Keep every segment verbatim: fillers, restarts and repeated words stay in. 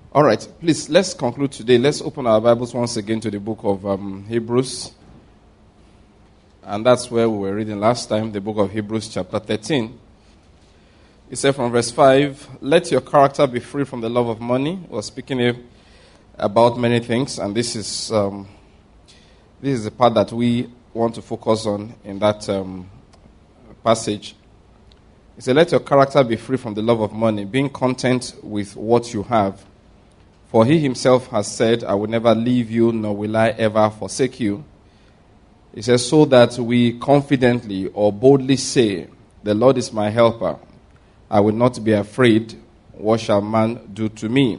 All right, please, let's conclude today. Let's open our Bibles once again to the book of um, Hebrews. And that's where we were reading last time, the book of Hebrews chapter thirteen. It said from verse five, let your character be free from the love of money. We're speaking about many things, and this is um, this is the part that we want to focus on in that um, passage. It said, let your character be free from the love of money, being content with what you have. For he himself has said, I will never leave you, nor will I ever forsake you. He says, so that we confidently or boldly say, the Lord is my helper. I will not be afraid. What shall man do to me?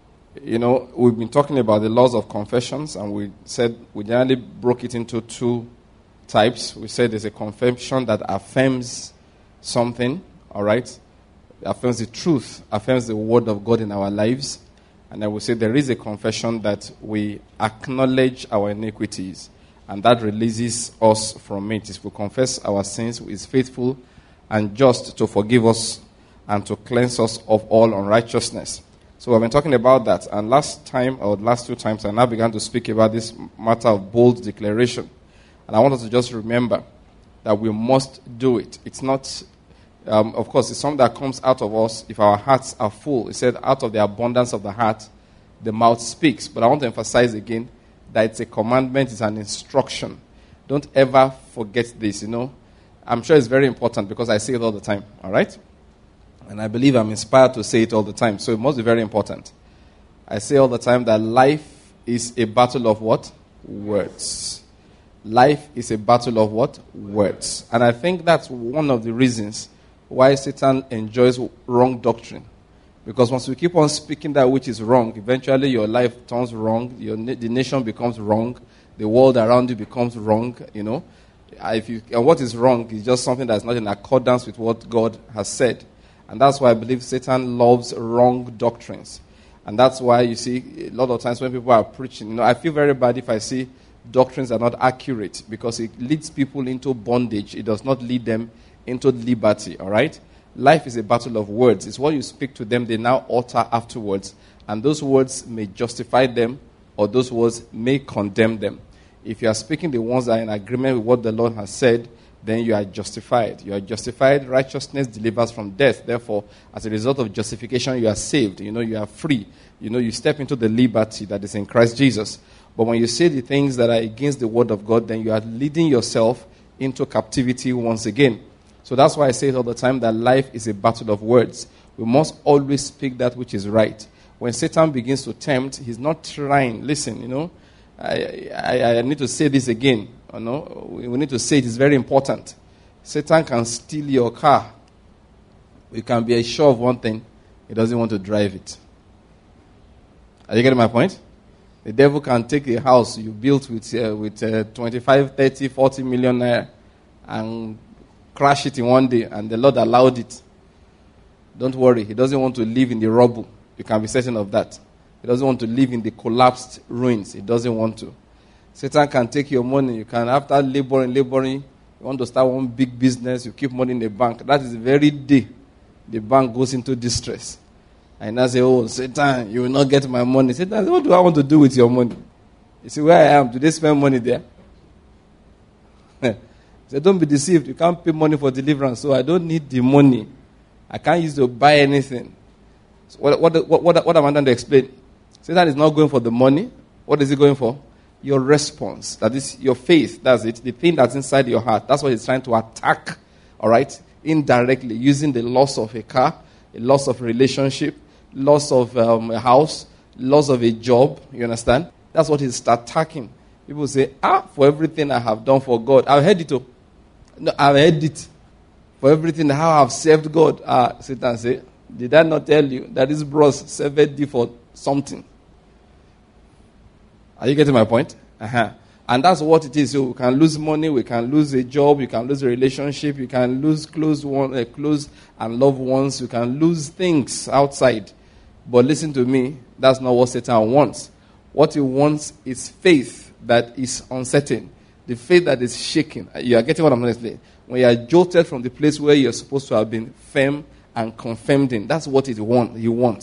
You know, we've been talking about the laws of confessions, and we said we generally broke it into two types. We said there's a confession that affirms something, all right? Affirms the truth, affirms the word of God in our lives. And I will say there is a confession that we acknowledge our iniquities, and that releases us from it. If we confess our sins, He is faithful and just to forgive us and to cleanse us of all unrighteousness. So we've been talking about that. And last time, or last two times, I now began to speak about this matter of bold declaration. And I want us to just remember that we must do it. It's not... Um, of course, it's something that comes out of us if our hearts are full. It said, out of the abundance of the heart, the mouth speaks. But I want to emphasize again that it's a commandment, it's an instruction. Don't ever forget this, you know. I'm sure it's very important because I say it all the time, all right? And I believe I'm inspired to say it all the time, so it must be very important. I say all the time that life is a battle of what? Words. Life is a battle of what? Words. And I think that's one of the reasons why Satan enjoys wrong doctrine. Because once you keep on speaking that which is wrong, eventually your life turns wrong, your the nation becomes wrong, the world around you becomes wrong, you know. If you, and what is wrong is just something that's not in accordance with what God has said. And that's why I believe Satan loves wrong doctrines. And that's why you see a lot of times when people are preaching, you know, I feel very bad if I see doctrines are not accurate because it leads people into bondage. It does not lead them into liberty, all right? Life is a battle of words. It's what you speak to them, they now utter afterwards. And those words may justify them, or those words may condemn them. If you are speaking the ones that are in agreement with what the Lord has said, then you are justified. You are justified. Righteousness delivers from death. Therefore, as a result of justification, you are saved. You know, you are free. You know, you step into the liberty that is in Christ Jesus. But when you say the things that are against the word of God, then you are leading yourself into captivity once again. So that's why I say it all the time that life is a battle of words. We must always speak that which is right. When Satan begins to tempt, he's not trying. Listen, you know, I, I, I need to say this again. You know, we need to say it is very important. Satan can steal your car. We can be sure of one thing. He doesn't want to drive it. Are you getting my point? The devil can take a house you built with uh, with uh, twenty-five, thirty, forty million naira and crash it in one day, and the Lord allowed it. Don't worry. He doesn't want to live in the rubble. You can be certain of that. He doesn't want to live in the collapsed ruins. He doesn't want to. Satan can take your money. You can, after laboring, laboring, you want to start one big business, you keep money in the bank. That is the very day the bank goes into distress. And I say, oh, Satan, you will not get my money. Satan, what do I want to do with your money? You see, where I am, do they spend money there? So don't be deceived. You can't pay money for deliverance, so I don't need the money. I can't use it to buy anything. So what, what, what, what, what am I trying to explain? Satan is not going for the money. What is he going for? Your response. That is your faith. That's it. The thing that's inside your heart. That's what he's trying to attack, all right, indirectly, using the loss of a car, a loss of a relationship, loss of um, a house, loss of a job. You understand? That's what he's attacking. People say, ah, for everything I have done for God. I've heard it too. No, I've heard it. For everything how I've served God. Ah, Satan say, did I not tell you that this bros served thee for something? Are you getting my point? Uh-huh. And that's what it is. So we can lose money, we can lose a job, you can lose a relationship, you can lose close one, uh, close and loved ones, you can lose things outside. But listen to me, that's not what Satan wants. What he wants is faith that is uncertain. The faith that is shaking. You are getting what I'm going to say? When you are jolted from the place where you're supposed to have been firm and confirmed in, that's what he wants. He wants.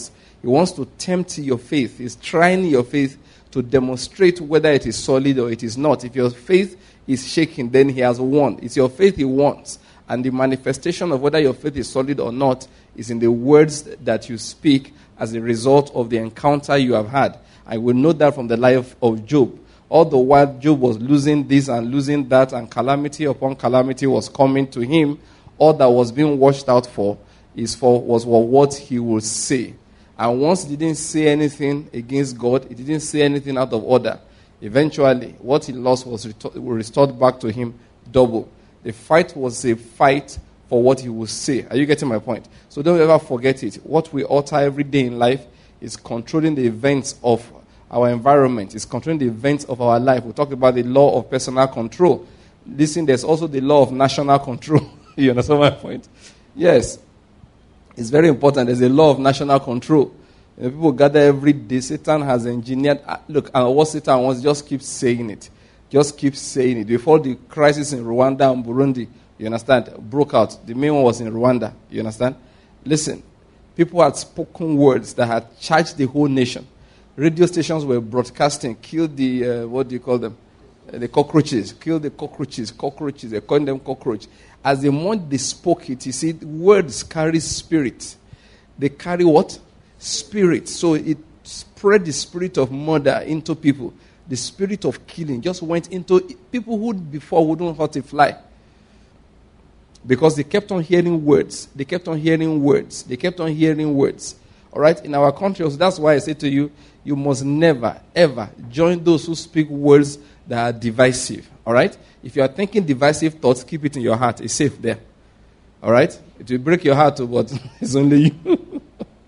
He wants to tempt your faith. He's trying your faith to demonstrate whether it is solid or it is not. If your faith is shaking, then he has won. It's your faith he wants. And the manifestation of whether your faith is solid or not is in the words that you speak as a result of the encounter you have had. I will note that from the life of Job. All the while Job was losing this and losing that, and calamity upon calamity was coming to him, all that was being watched out for is for was for what he would say. And once he didn't say anything against God, he didn't say anything out of order. Eventually, what he lost was restored back to him double. The fight was a fight for what he would say. Are you getting my point? So don't ever forget it. What we utter every day in life is controlling the events of our environment. It's controlling the events of our life. We talked about the law of personal control. Listen, there's also the law of national control. You understand my point? Yes. It's very important. There's a law of national control. You know, people gather every day. Satan has engineered. Look, and what Satan wants, just keep saying it. Just keep saying it. Before the crisis in Rwanda and Burundi, you understand, broke out, the main one was in Rwanda. You understand? Listen, people had spoken words that had charged the whole nation. Radio stations were broadcasting, kill the, uh, what do you call them? Uh, the cockroaches. Kill the cockroaches, cockroaches. They call them cockroach. As the moment they spoke it, you see, words carry spirit. They carry what? Spirit. So it spread the spirit of murder into people. The spirit of killing just went into people who before wouldn't hurt a fly. Because they kept on hearing words. They kept on hearing words. They kept on hearing words. All right? In our country, so that's why I say to you, you must never, ever join those who speak words that are divisive. All right? If you are thinking divisive thoughts, keep it in your heart. It's safe there. All right? It will break your heart, but it's only you.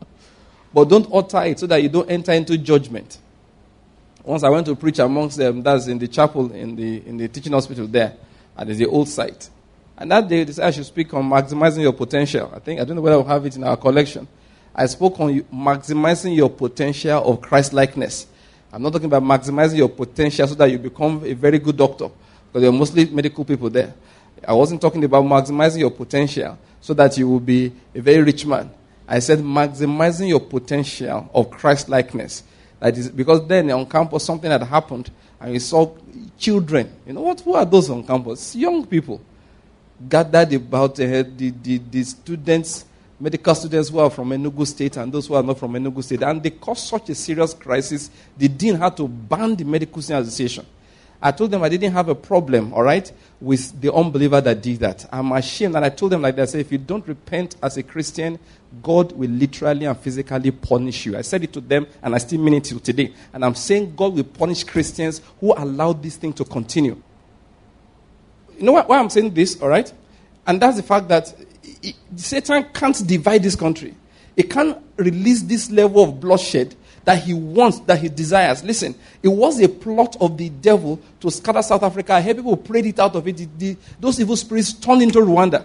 But don't utter it so that you don't enter into judgment. Once I went to preach amongst them, that's in the chapel, in the in the teaching hospital there, and it's the old site. And that day, they said I should speak on maximizing your potential. I think, I don't know whether we'll have it in our collection. I spoke on maximizing your potential of Christ-likeness. I'm not talking about maximizing your potential so that you become a very good doctor, because there are mostly medical people there. I wasn't talking about maximizing your potential so that you will be a very rich man. I said maximizing your potential of Christ-likeness. That is, because then on campus something had happened and you saw children. You know what? Who are those on campus? Young people gathered about uh, the, the, the students, medical students who are from Enugu State and those who are not from Enugu State. And they caused such a serious crisis, the dean had to ban the Medical Student Association. I told them I didn't have a problem, all right, with the unbeliever that did that. I'm ashamed. And I told them like that, I said, if you don't repent as a Christian, God will literally and physically punish you. I said it to them, and I still mean it till today. And I'm saying God will punish Christians who allowed this thing to continue. You know why I'm saying this, all right? And that's the fact that it, Satan can't divide this country. He can't release this level of bloodshed that he wants, that he desires. Listen, it was a plot of the devil to scatter South Africa. I heard people prayed it out of it. The, the, those evil spirits turned into Rwanda.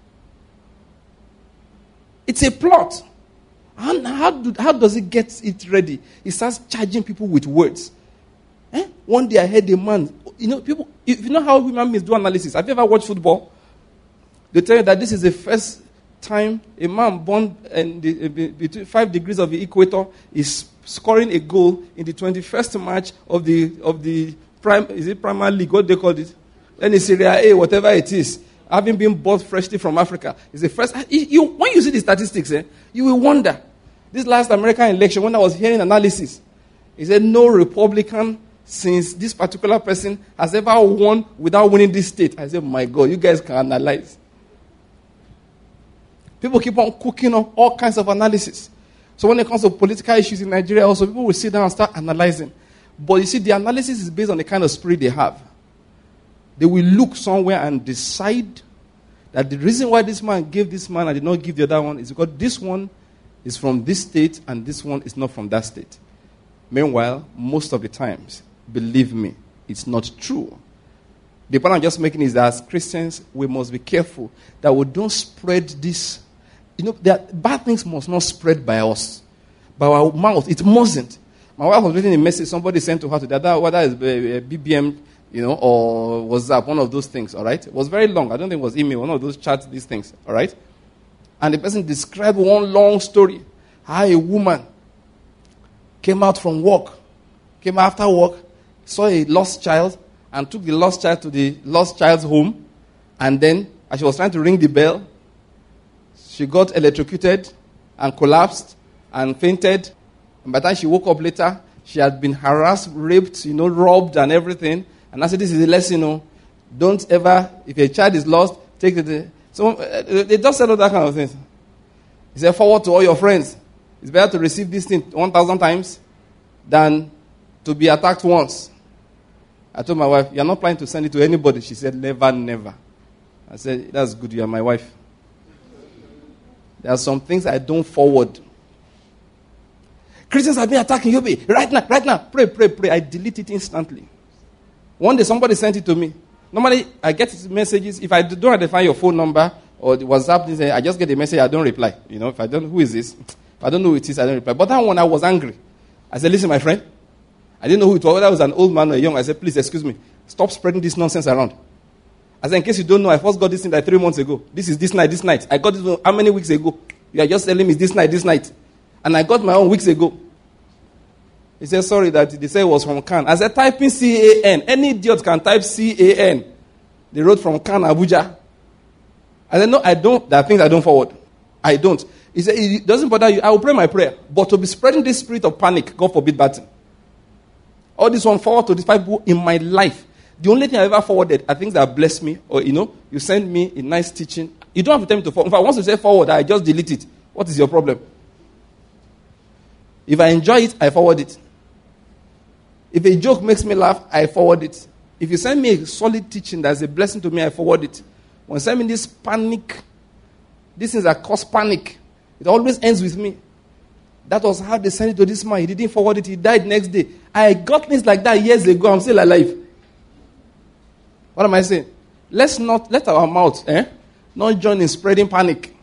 It's a plot. And how, do, how does it get it ready? He starts charging people with words. Eh? One day I heard a man, you know, people, if you know how human beings do analysis. Have you ever watched football? They tell you that this is the first time a man born in the, between five degrees of the equator is scoring a goal in the twenty-first match of the of the prime, is it Premier League? What they call it? Then it's Serie A, whatever it is. Having been bought freshly from Africa, it's the first. You, when you see the statistics, eh, you will wonder. This last American election, when I was hearing analysis, he said no Republican since this particular person has ever won without winning this state. I said, my God, you guys can analyze. People keep on cooking up all kinds of analysis. So when it comes to political issues in Nigeria, also people will sit down and start analyzing. But you see, the analysis is based on the kind of spirit they have. They will look somewhere and decide that the reason why this man gave this man and did not give the other one is because this one is from this state and this one is not from that state. Meanwhile, most of the times, believe me, it's not true. The point I'm just making is that as Christians, we must be careful that we don't spread this. You know, that bad things must not spread by us, by our mouth. It mustn't. My wife was reading a message somebody sent to her today, that whether it's B B M, you know, or WhatsApp, one of those things, all right? It was very long. I don't think it was email, one of those chats, these things, all right? And the person described one long story, how a woman came out from work, came after work, saw a lost child, and took the lost child to the lost child's home. And then, as she was trying to ring the bell, she got electrocuted and collapsed and fainted. And by the time she woke up later, she had been harassed, raped, you know, robbed and everything. And I said, this is a lesson, you know. Don't ever, if a child is lost, take it. So they just said all that kind of things. He said, forward to all your friends. It's better to receive this thing one thousand times than to be attacked once. I told my wife, you're not planning to send it to anybody. She said, never, never. I said, that's good, you're my wife. There are some things I don't forward. Christians have been attacking you. Right now, right now. Pray, pray, pray. I delete it instantly. One day somebody sent it to me. Normally, I get messages. If I don't identify your phone number or the WhatsApp, I just get a message, I don't reply. You know, if I don't, who is this? If I don't know who it is, I don't reply. But that one, I was angry. I said, listen, my friend. I didn't know who it was. Whether it was an old man or a young. I said, please, excuse me. Stop spreading this nonsense around. I said, in case you don't know, I first got this thing like three months ago. This is this night, this night. I got this how many weeks ago? You are just telling me this night, this night. And I got my own weeks ago. He said, sorry, that they said it was from Cannes. I said, type in C A N. Any idiot can type C A N. They wrote from Cannes, Abuja. I said, no, I don't. There are things I don't forward. I don't. He said, it doesn't bother you. I will pray my prayer. But to be spreading this spirit of panic, God forbid that thing. All this one forward to these five people in my life. The only thing I ever forwarded are things that bless me. Or, you know, you send me a nice teaching. You don't have to tell me to forward. If I want to say forward, I just delete it. What is your problem? If I enjoy it, I forward it. If a joke makes me laugh, I forward it. If you send me a solid teaching that's a blessing to me, I forward it. When you send me this panic, these things that cause panic, it always ends with me. That was how they sent it to this man. He didn't forward it. He died next day. I got things like that years ago. I'm still alive. What am I saying? Let's not, let our mouth, eh, not join in spreading panic.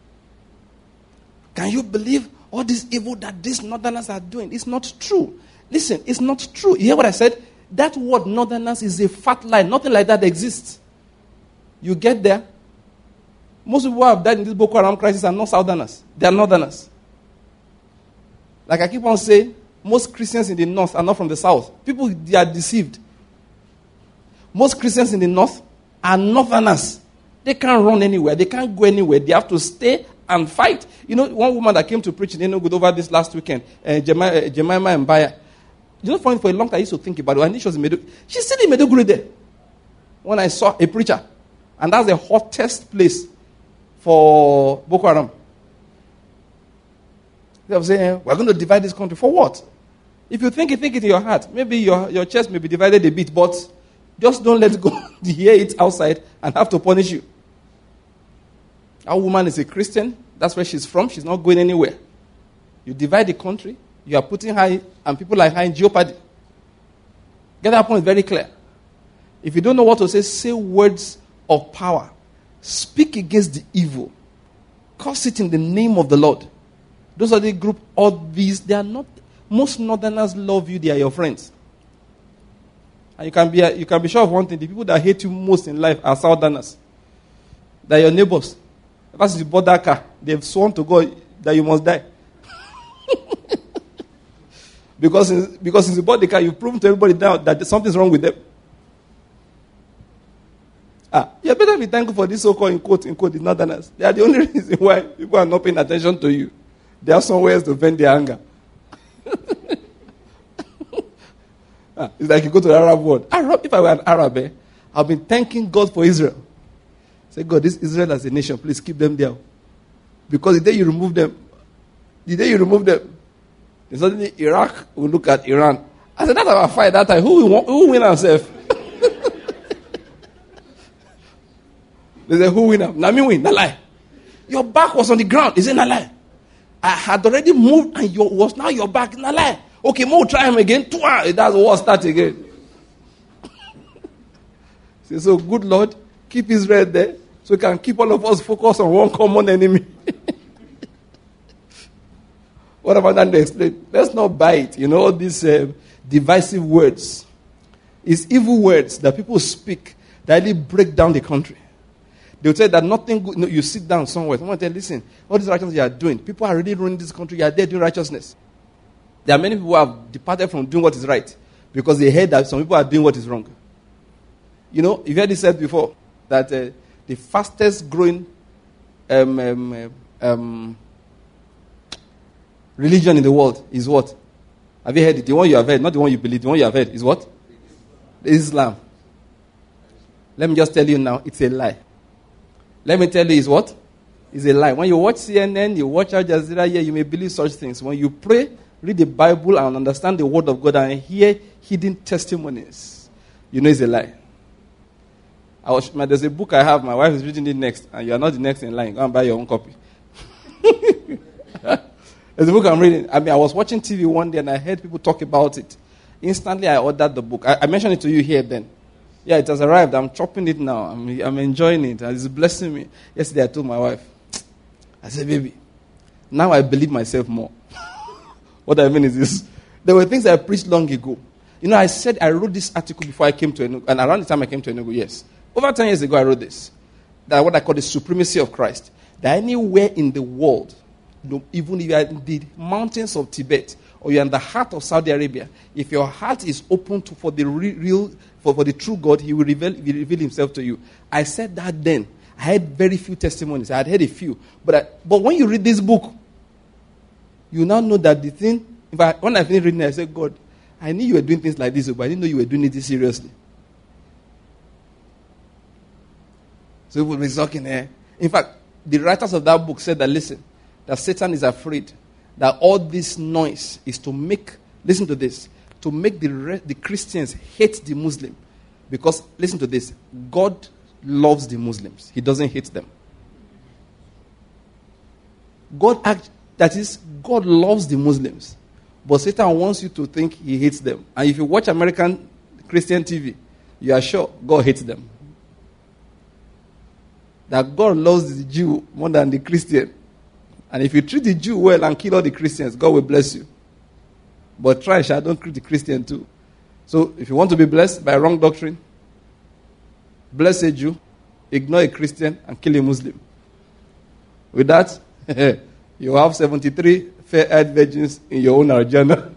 Can you believe all this evil that these northerners are doing? It's not true. Listen, it's not true. You hear what I said? That word northerners is a fat lie. Nothing like that exists. You get there. Most people who have died in this Boko Haram crisis are not southerners. They are northerners. Like I keep on saying, most Christians in the north are not from the south. People, they are deceived. Most Christians in the north are northerners. They can't run anywhere. They can't go anywhere. They have to stay and fight. You know, one woman that came to preach in Enugu over this last weekend, uh, Jemima, uh, Jemima Mbaya. You know, for a long time, I used to think about it. And she was in Meduguri. She's still in Meduguri there. When I saw a preacher. And that's the hottest place for Boko Haram. They were saying, we're going to divide this country. For what? If you think it, think it in your heart. Maybe your, your chest may be divided a bit, but just don't let go to hear it outside and have to punish you. Our woman is a Christian. That's where she's from. She's not going anywhere. You divide the country. You are putting her and people like her in jeopardy. Get that point very clear. If you don't know what to say, say words of power. Speak against the evil. Curse it in the name of the Lord. Those are the group, all these, they are not, most northerners love you, they are your friends. And you can be you can be sure of one thing, the people that hate you most in life are southerners. They are your neighbors. Ever since you bought that car, they've sworn to God that you must die. because, since, because since you bought the car, you've proven to everybody now that something's wrong with them. Ah, you better be thankful for this so-called, in quote, in quote, the northerners. They are the only reason why people are not paying attention to you. They have somewhere else to vent their anger. ah, it's like you go to the Arab world. Arab, if I were an Arab, eh, I've been thanking God for Israel. Say, God, this Israel as a nation, please keep them there. Because the day you remove them, the day you remove them, then suddenly Iraq will look at Iran. I said, that's our fight that time. Who will, who will win ourselves? They say, who win? Now me win. Not lie. Your back was on the ground. Is it not lie? I had already moved and your was now your back. Not lie. Okay, more try him again. That's the war start again. Say, so good Lord, keep Israel there so we can keep all of us focused on one common enemy. What about that to explain? Let's not buy it. You know, all these uh, divisive words. It's evil words that people speak that really break down the country. They will say that nothing good. No, you sit down somewhere. Someone tell, listen, all this righteousness you are doing, people are really ruining this country. You are there doing righteousness. There are many people who have departed from doing what is right because they heard that some people are doing what is wrong. You know, you've heard it said before that uh, the fastest growing um, um, um, religion in the world is what? Have you heard it? The one you have heard, not the one you believe, the one you have heard is what? Islam. Let me just tell you now, it's a lie. Let me tell you, it's what? It's a lie. When you watch C N N, you watch Al Jazeera, yeah, you may believe such things. When you pray, read the Bible and understand the word of God and hear hidden testimonies, you know it's a lie. I was, there's a book I have, my wife is reading it next, and you are not the next in line. Go and buy your own copy. There's a book I'm reading. I mean, I was watching T V one day and I heard people talk about it. Instantly, I ordered the book. I, I mentioned it to you here then. Yeah, it has arrived. I'm chopping it now. I'm, I'm enjoying it. And it's blessing me. Yesterday, I told my wife, I said, baby, now I believe myself more. What I mean is this. There were things I preached long ago. You know, I said I wrote this article before I came to Enugu. And around the time I came to Enugu, yes. Over ten years ago, I wrote this. That what I call the supremacy of Christ. That anywhere in the world, even if you are in the mountains of Tibet, or you're in the heart of Saudi Arabia, if your heart is open to, for the re- real, for, for the true God, He will reveal, he will reveal Himself to you. I said that then. I had very few testimonies. I had heard a few. But I, but when you read this book, you now know that the thing, in fact, when I finished reading it, I said, God, I knew you were doing things like this, but I didn't know you were doing it this seriously. So people will be talking here. In fact, the writers of that book said that, listen, that Satan is afraid that all this noise is to make, listen to this, to make the re- the Christians hate the Muslim. Because, listen to this, God loves the Muslims. He doesn't hate them. God act, that is, God loves the Muslims. But Satan wants you to think He hates them. And if you watch American Christian T V, you are sure God hates them. That God loves the Jew more than the Christian. And if you treat the Jew well and kill all the Christians, God will bless you. But try, shall don't treat the Christian too. So if you want to be blessed by wrong doctrine, bless a Jew, ignore a Christian, and kill a Muslim. With that, you have seventy-three fair-haired virgins in your own agenda.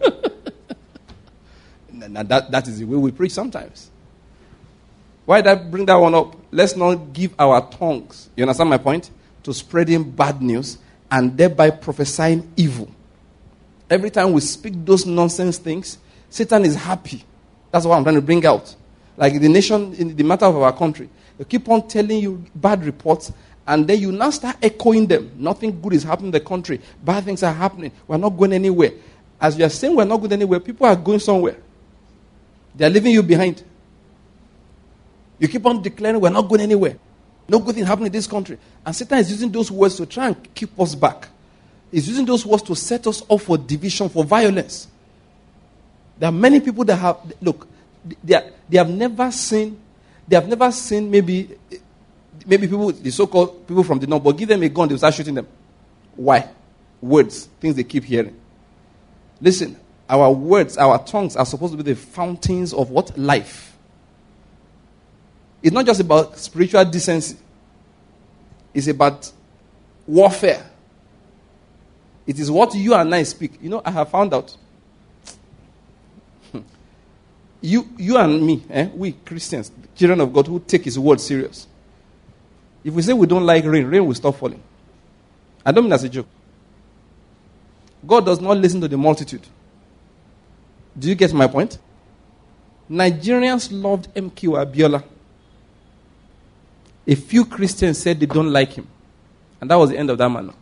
Now that, that is the way we preach sometimes. Why did I bring that one up? Let's not give our tongues, you understand my point, to spreading bad news and thereby prophesying evil. Every time we speak those nonsense things, Satan is happy. That's what I'm trying to bring out. Like the nation, in the matter of our country, they keep on telling you bad reports, and then you now start echoing them. Nothing good is happening in the country. Bad things are happening. We're not going anywhere. As you are saying we're not going anywhere, people are going somewhere. They are leaving you behind. You keep on declaring we're not going anywhere. No good thing happening in this country. And Satan is using those words to try and keep us back. He's using those words to set us up for division, for violence. There are many people that have, look, they, are, they have never seen, they have never seen maybe, maybe people, the so-called people from the north, but give them a gun, they'll start shooting them. Why? Words, things they keep hearing. Listen, our words, our tongues are supposed to be the fountains of what? Life. It's not just about spiritual decency. It's about warfare. It is what you and I speak. You know, I have found out. you you and me, eh, we Christians, children of God who take His word serious. If we say we don't like rain, rain will stop falling. I don't mean that's a joke. God does not listen to the multitude. Do you get my point? Nigerians loved M K O Abiola. A few Christians said they don't like him. And that was the end of that matter.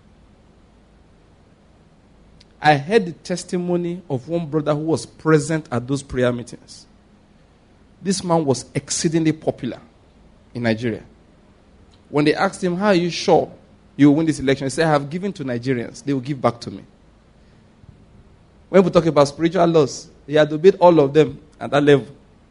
I heard the testimony of one brother who was present at those prayer meetings. This man was exceedingly popular in Nigeria. When they asked him, how are you sure you will win this election? He said, I have given to Nigerians. They will give back to me. When we talk about spiritual laws, he had obeyed all of them at that level.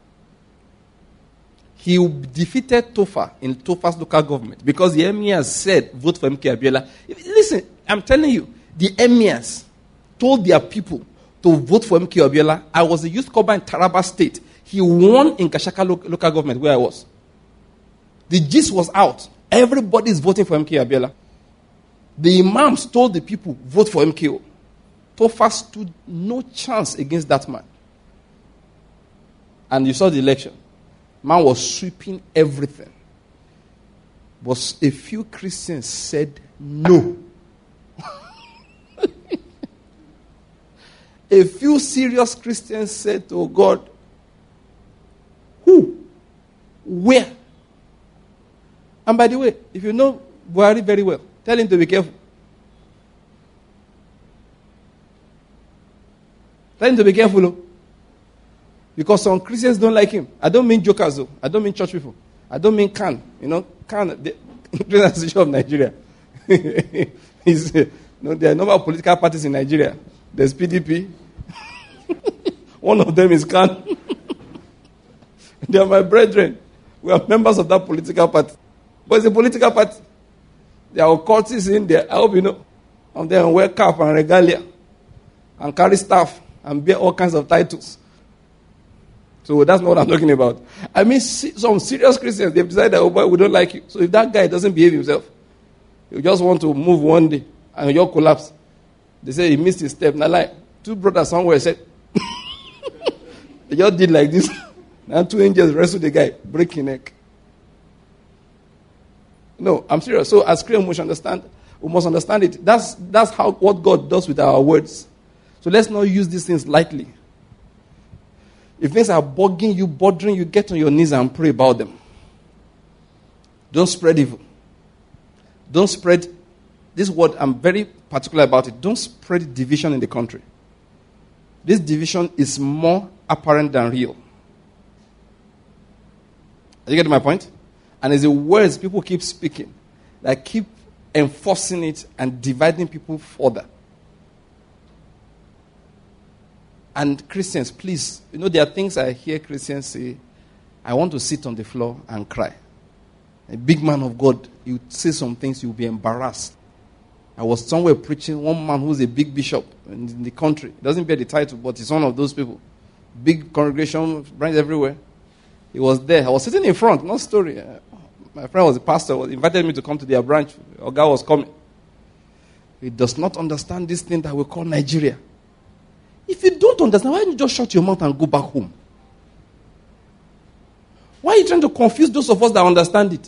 He defeated Tofa in Tofa's local government because the emirs said, vote for M K Abiola. Listen, I'm telling you, the emirs told their people to vote for M K Abiola. I was a youth corps in Taraba State. He won in Kashaka lo- local government where I was. The gist was out. Everybody is voting for M K Abiola. The imams told the people, vote for M K O. Tofa stood no chance against that man. And you saw the election. Man was sweeping everything. But a few Christians said no. A few serious Christians said to God, who? Where? And by the way, if you know Buhari very well, tell him to be careful. Tell him to be careful. Though. Because some Christians don't like him. I don't mean jokers though. I don't mean church people. I don't mean Khan. You know, Khan, the Christian Association of Nigeria. He's, you know, there are a number of political parties in Nigeria. There's P D P. One of them is Khan. They are my brethren. We are members of that political party. But it's a political party. There are occultists in there. I hope you know. And they wear cap and regalia. And carry staff. And bear all kinds of titles. So that's not what I'm talking about. I mean, some serious Christians, they've decided, oh boy, we don't like you. So if that guy doesn't behave himself, you just want to move one day and you'll collapse. They say he missed his step. Now, like, two brothers somewhere said, they just did like this. And two angels wrestled the guy, breaking neck. No, I'm serious. So as Christians, we must understand, we must understand it. That's, that's how what God does with our words. So let's not use these things lightly. If things are bugging you, bothering you, get on your knees and pray about them. Don't spread evil. Don't spread, this word, I'm very particular about it. Don't spread division in the country. This division is more apparent than real. Are you getting my point? And it's the words people keep speaking that keep enforcing it and dividing people further. And Christians, please, you know, there are things I hear Christians say, I want to sit on the floor and cry. A big man of God, you say some things, you'll be embarrassed. I was somewhere preaching, one man who's a big bishop in the country. He doesn't bear the title, but he's one of those people. Big congregation, branches everywhere. He was there. I was sitting in front, no story. My friend was a pastor, he invited me to come to their branch. Our guy was coming. He does not understand this thing that we call Nigeria. If you don't understand, why don't you just shut your mouth and go back home? Why are you trying to confuse those of us that understand it?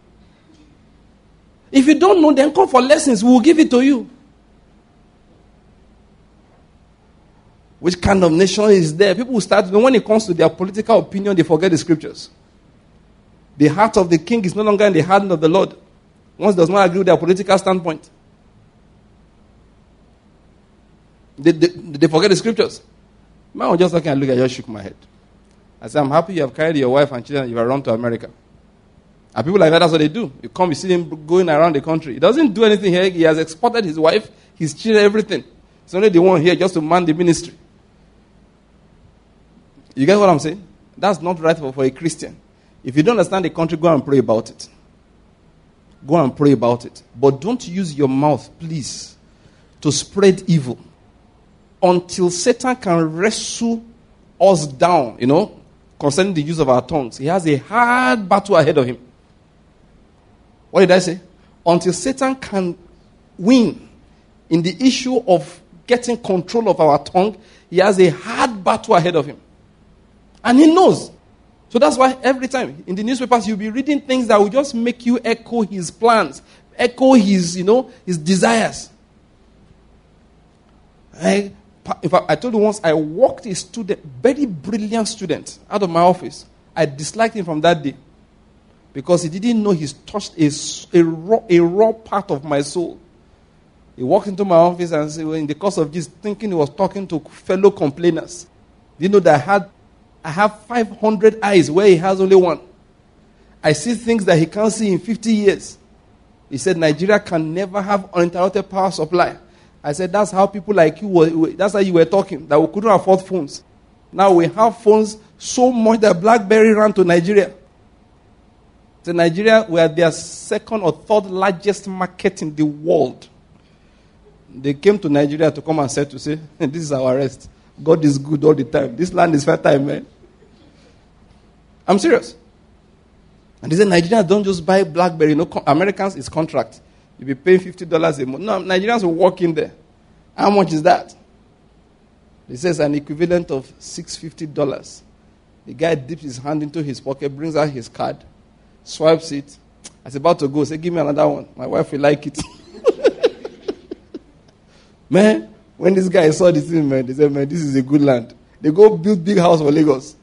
If you don't know, then come for lessons. We will give it to you. Which kind of nation is there? People will start, when it comes to their political opinion, they forget the scriptures. The heart of the king is no longer in the hand of the Lord. Once does not agree with their political standpoint. They, they, they forget the scriptures. Man was just looking and look, I just shook my head. I said, I'm happy you have carried your wife and children, you have run to America. And people like that, that's what they do. You come, you see him going around the country. He doesn't do anything here. He has exported his wife, his children, everything. It's only the one here just to man the ministry. You get what I'm saying? That's not right for, for a Christian. If you don't understand the country, go and pray about it. Go and pray about it. But don't use your mouth, please, to spread evil. Until Satan can wrestle us down, you know, concerning the use of our tongues. He has a hard battle ahead of him. What did I say? Until Satan can win in the issue of getting control of our tongue, he has a hard battle ahead of him. And he knows. So that's why every time in the newspapers you'll be reading things that will just make you echo his plans, echo his, you know, his desires. I, in fact, I told you once, I walked a student, very brilliant student, out of my office. I disliked him from that day. Because he didn't know he's touched a, a, raw, a raw part of my soul. He walked into my office and said, well, in the course of this, thinking he was talking to fellow complainers. Didn't know that I had I have five hundred eyes where he has only one. I see things that he can't see in fifty years. He said Nigeria can never have uninterrupted power supply. I said that's how people like you were, that's how you were talking, that we couldn't afford phones. Now we have phones so much that BlackBerry ran to Nigeria. So Nigeria, we are their second or third largest market in the world. They came to Nigeria to come and say to say, this is our rest. God is good all the time. This land is fertile, man. I'm serious. And they say Nigerians don't just buy BlackBerry. No, Americans, it's contract. You'll be paying fifty dollars a month. No, Nigerians will walk in there. How much is that? He says an equivalent of six hundred fifty dollars. The guy dips his hand into his pocket, brings out his card, swipes it. I was about to go, say, give me another one. My wife will like it. Man, when this guy saw this thing, man, they said, man, this is a good land. They go build big house for Lagos.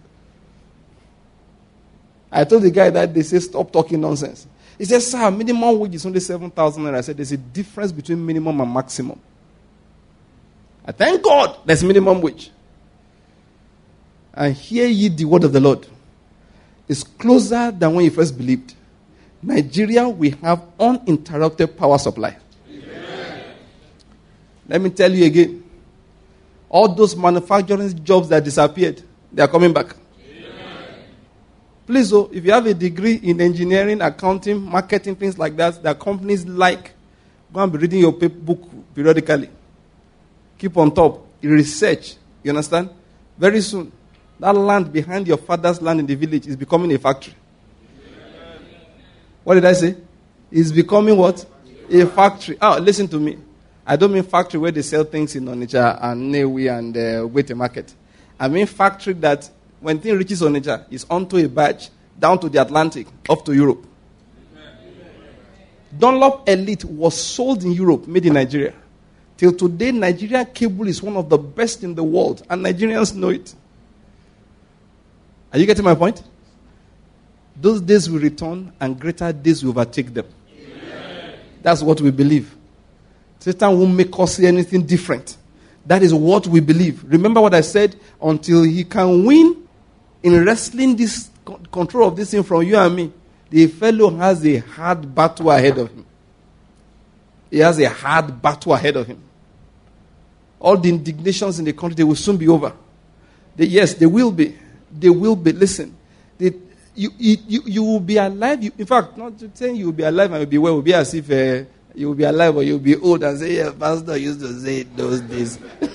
I told the guy that they say, stop talking nonsense. He said, sir, minimum wage is only seven thousand naira. I said, there's a difference between minimum and maximum. I thank God there's minimum wage. And hear ye the word of the Lord. It's closer than when you first believed. Nigeria, we have uninterrupted power supply. Amen. Let me tell you again. All those manufacturing jobs that disappeared, they are coming back. Amen. Please, oh, if you have a degree in engineering, accounting, marketing, things like that, that companies like, go and be reading your book periodically. Keep on top. Research. You understand? Very soon, that land behind your father's land in the village is becoming a factory. Amen. What did I say? It's becoming what? A factory. Oh, listen to me. I don't mean factory where they sell things in Onitsha and Newi and uh, Wete Market. I mean factory that when thing reaches Onitsha, it's onto a barge, down to the Atlantic, up to Europe. Amen. Dunlop Elite was sold in Europe, made in Nigeria. Till today, Nigerian cable is one of the best in the world, and Nigerians know it. Are you getting my point? Those days will return, and greater days will overtake them. Amen. That's what we believe. Satan won't make us see anything different. That is what we believe. Remember what I said? Until he can win in wrestling this control of this thing from you and me, the fellow has a hard battle ahead of him. He has a hard battle ahead of him. All the indignations in the country, they will soon be over. They, yes, they will be. They will be. Listen, they, you, you, you will be alive. You, in fact, not saying you will be alive and you'll be well. It will be as if uh, you will be alive or you'll be old and say, yeah, Pastor used to say it those days.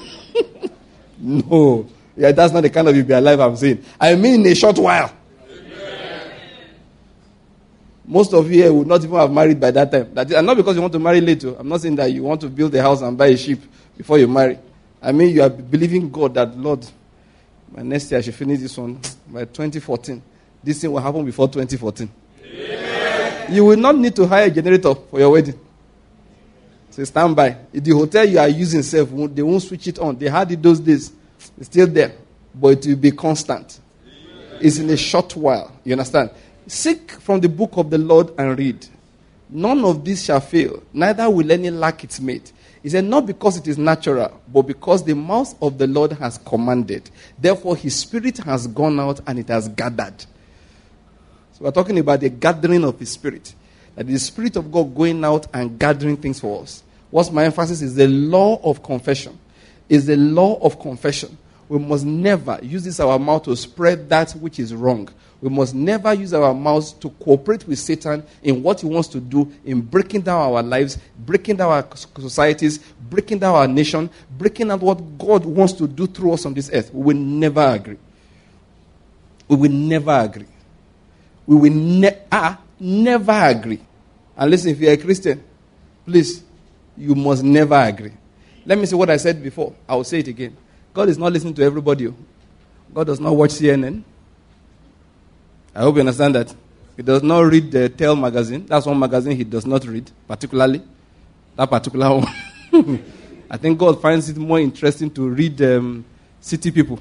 No. Yeah, that's not the kind of you'll be alive I'm saying. I mean in a short while. Amen. Most of you here would not even have married by that time. That is, and not because you want to marry later. I'm not saying that you want to build a house and buy a ship before you marry. I mean, you are believing God that, Lord, my next year I should finish this one by twenty fourteen. This thing will happen before twenty fourteen. Yeah. You will not need to hire a generator for your wedding. So stand by. If the hotel you are using self, they won't switch it on. They had it those days. It's still there. But it will be constant. Yeah. It's in a short while. You understand? Seek from the book of the Lord and read. None of this shall fail. Neither will any lack its mate. He said, not because it is natural, but because the mouth of the Lord has commanded. Therefore, his spirit has gone out and it has gathered. So we're talking about the gathering of his spirit. That the spirit of God going out and gathering things for us. What's my emphasis is the law of confession. Is the law of confession. We must never use this our mouth to spread that which is wrong. We must never use our mouths to cooperate with Satan in what he wants to do in breaking down our lives, breaking down our societies, breaking down our nation, breaking down what God wants to do through us on this earth. We will never agree. We will never agree. We will ne- uh, never agree. And listen, if you're a Christian, please, you must never agree. Let me say what I said before. I will say it again. God is not listening to everybody. God does not watch C N N. I hope you understand that. He does not read the Tell magazine. That's one magazine he does not read, particularly. That particular one. I think God finds it more interesting to read um, City People.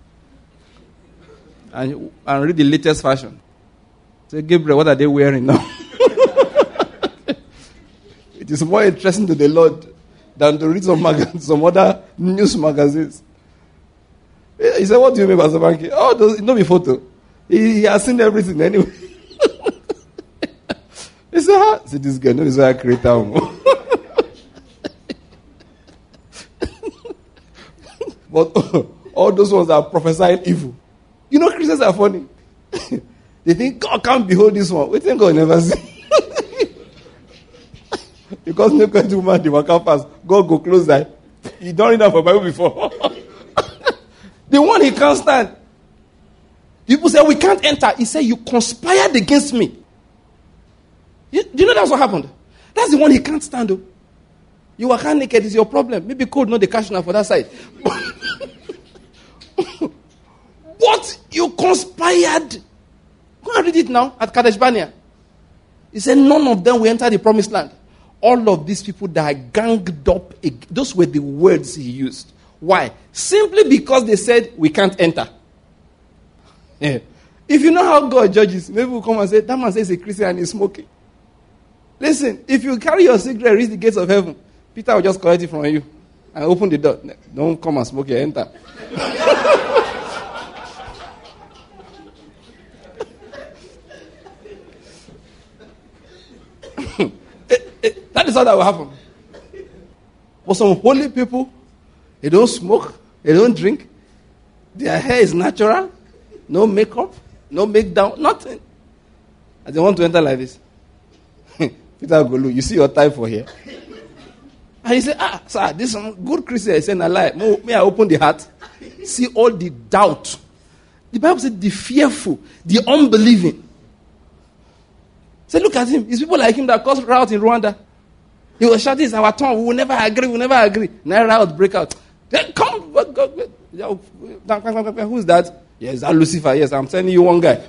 And, and read the latest fashion. Say, Gabriel, what are they wearing now? It is more interesting to the Lord than to read some, mag- some other news magazines. He said, what do you mean, Pastor Banky? Oh, those, no be photo. He, he has seen everything anyway. He said, ah, see this guy, no, this is why I create him. But all those ones are prophesying evil. You know, Christians are funny. They think God can't behold this one. We think God never see. Because no kind of woman, they walk out fast. God go close that. You don't read that for Bible before. The one he can't stand. People say, we can't enter. He said, you conspired against me. You, do you know that's what happened? That's the one he can't stand. Though. You are naked is your problem. Maybe cold, not the cash now for that side. But you conspired. Go and read it now at Kadesh Barnea. He said none of them will enter the promised land. All of these people that are ganged up, those were the words he used. Why? Simply because they said, we can't enter. Yeah. If you know how God judges, maybe we'll come and say, that man says he's a Christian and he's smoking. Listen, if you carry your cigarette and reach the gates of heaven, Peter will just collect it from you and open the door. Don't come and smoke here, enter. That is how that will happen. For some holy people, they don't smoke, they don't drink, their hair is natural, no makeup, no make down, nothing. And they want to enter like this. Peter Golu, you see your type for here. And he said, ah, sir, this is good Christian. He said, I lie. May I open the heart? See all the doubt. The Bible said the fearful, the unbelieving. Say, look at him. It's people like him that caused riot in Rwanda. He was shouting, it's our turn. We will never agree. We will never agree. Now riot break out. Then come. Who's that? Yes, that Lucifer. Yes, I'm telling you one guy.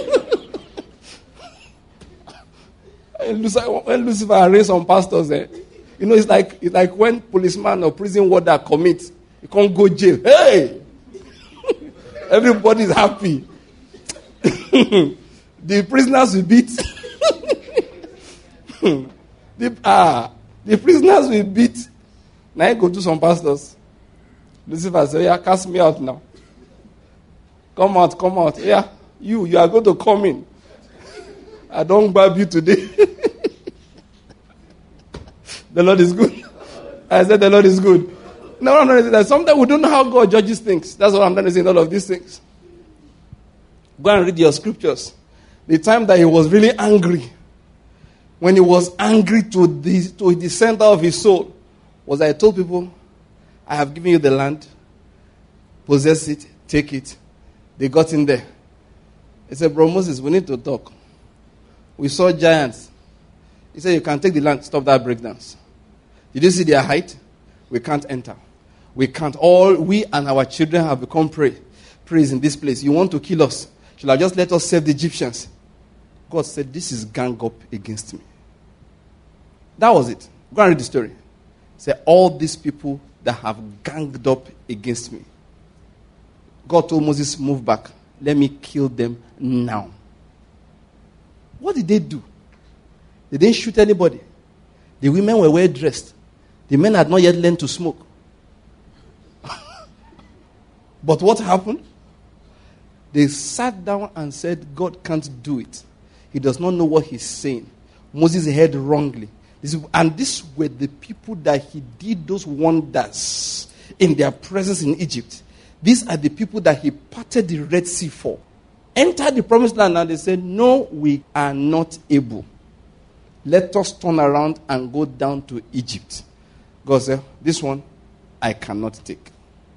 When Lucifer arrasts some pastors, eh, you know, it's like it's like when policeman or prison warder commits, you can't go jail. Hey! Everybody's happy. The prisoners will beat. the, ah, the prisoners will beat. Now I go to some pastors. Lucifer says, yeah, cast me out now. Come out, come out. Yeah, you, you are going to come in. I don't grab you today. The Lord is good. I said the Lord is good. No, I'm not saying that. Sometimes we don't know how God judges things. That's what I'm trying to say in all of these things. Go and read your scriptures. The time that he was really angry, when he was angry to the, to the center of his soul, was I told people, I have given you the land, possess it, take it. They got in there. He said, bro Moses, we need to talk. We saw giants. He said, you can take the land, stop that breakdance. Did you see their height? We can't enter. We can't. All we and our children have become prey. Praise in this place. You want to kill us? Shall I just let us serve the Egyptians? God said, this is gang up against me. That was it. Go and read the story. Say, all these people that have ganged up against me. God told Moses, move back. Let me kill them now. What did they do? They didn't shoot anybody. The women were well dressed. The men had not yet learned to smoke. But what happened? They sat down and said, God can't do it. He does not know what he's saying. Moses heard wrongly. This, and these were the people that he did those wonders in their presence in Egypt. These are the people that he parted the Red Sea for. Entered the promised land and they said, no, we are not able. Let us turn around and go down to Egypt. God said, this one I cannot take.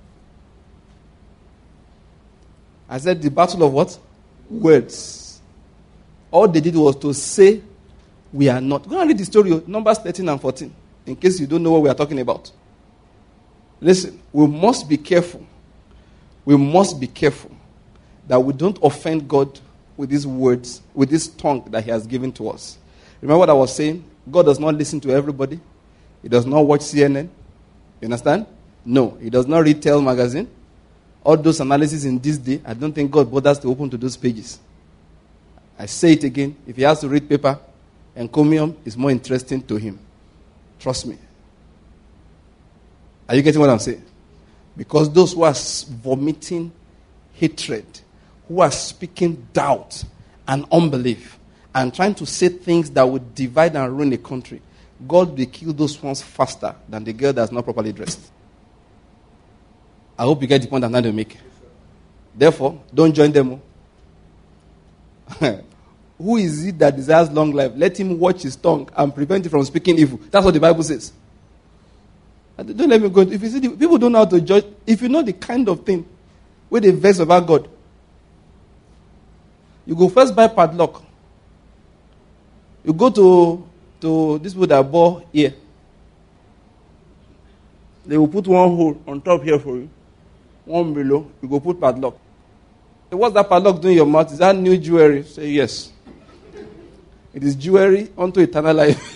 I said, the battle of what? Words. All they did was to say, we are not. Go and read the story of Numbers thirteen and fourteen, in case you don't know what we are talking about. Listen, we must be careful. We must be careful that we don't offend God with these words, with this tongue that he has given to us. Remember what I was saying? God does not listen to everybody. He does not watch C N N. You understand? No. He does not read Tell magazine. All those analyses in this day, I don't think God bothers to open to those pages. I say it again. If he has to read paper, encomium is more interesting to him. Trust me. Are you getting what I'm saying? Because those who are vomiting hatred, who are speaking doubt and unbelief, and trying to say things that would divide and ruin a country, God will kill those ones faster than the girl that's not properly dressed. I hope you get the point I'm trying to make. Therefore, don't join them. Who is it that desires long life? Let him watch his tongue and prevent it from speaking evil. That's what the Bible says. Don't let me go. If you see, the, people don't know how to judge. If you know the kind of thing where they vex about God, you go first buy padlock. You go to to this people that bore here. They will put one hole on top here for you, one below. You go put padlock. What's that padlock doing in your mouth? Is that new jewelry? Say yes. It is jewelry unto eternal life.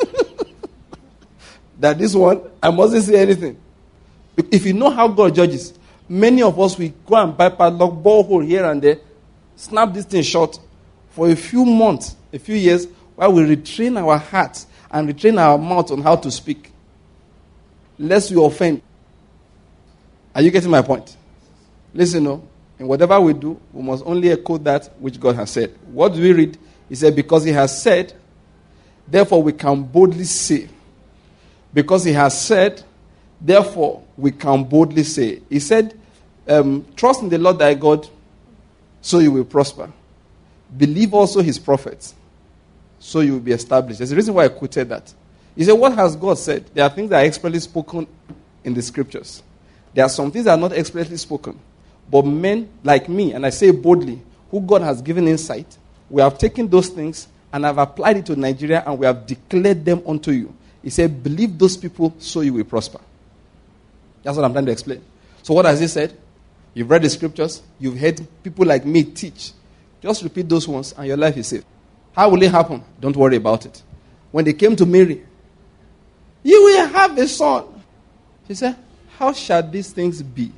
That this one, I mustn't say anything. If you know how God judges, many of us, we go and buy padlock, borehole here and there, snap this thing short for a few months, a few years, while we retrain our hearts and retrain our mouth on how to speak. Lest we offend. Are you getting my point? Listen, no. In whatever we do, we must only echo that which God has said. What do we read? He said, because he has said, therefore we can boldly say. Because he has said, therefore we can boldly say. He said, um, trust in the Lord thy God, so you will prosper. Believe also his prophets, so you will be established. There's a reason why I quoted that. He said, what has God said? There are things that are expressly spoken in the scriptures. There are some things that are not expressly spoken. But men like me, and I say boldly, who God has given insight, we have taken those things and have applied it to Nigeria and we have declared them unto you. He said, believe those people so you will prosper. That's what I'm trying to explain. So what has he said? You've read the scriptures. You've heard people like me teach. Just repeat those ones and your life is safe. How will it happen? Don't worry about it. When they came to Mary, you will have a son. She said, how shall these things be?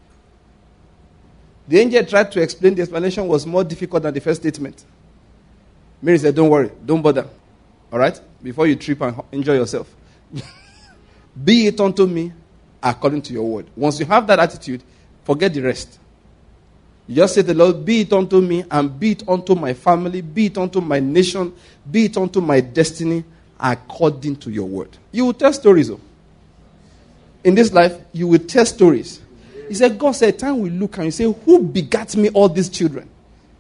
The angel tried to explain. The explanation was more difficult than the first statement. Mary said, don't worry. Don't bother. All right? Before you trip and enjoy yourself. Be it unto me according to your word. Once you have that attitude, forget the rest. You just say to the Lord, be it unto me and be it unto my family, be it unto my nation, be it unto my destiny according to your word. You will tell stories. Oh. In this life, you will tell stories. He said, God said, time we look and you say, who begat me all these children?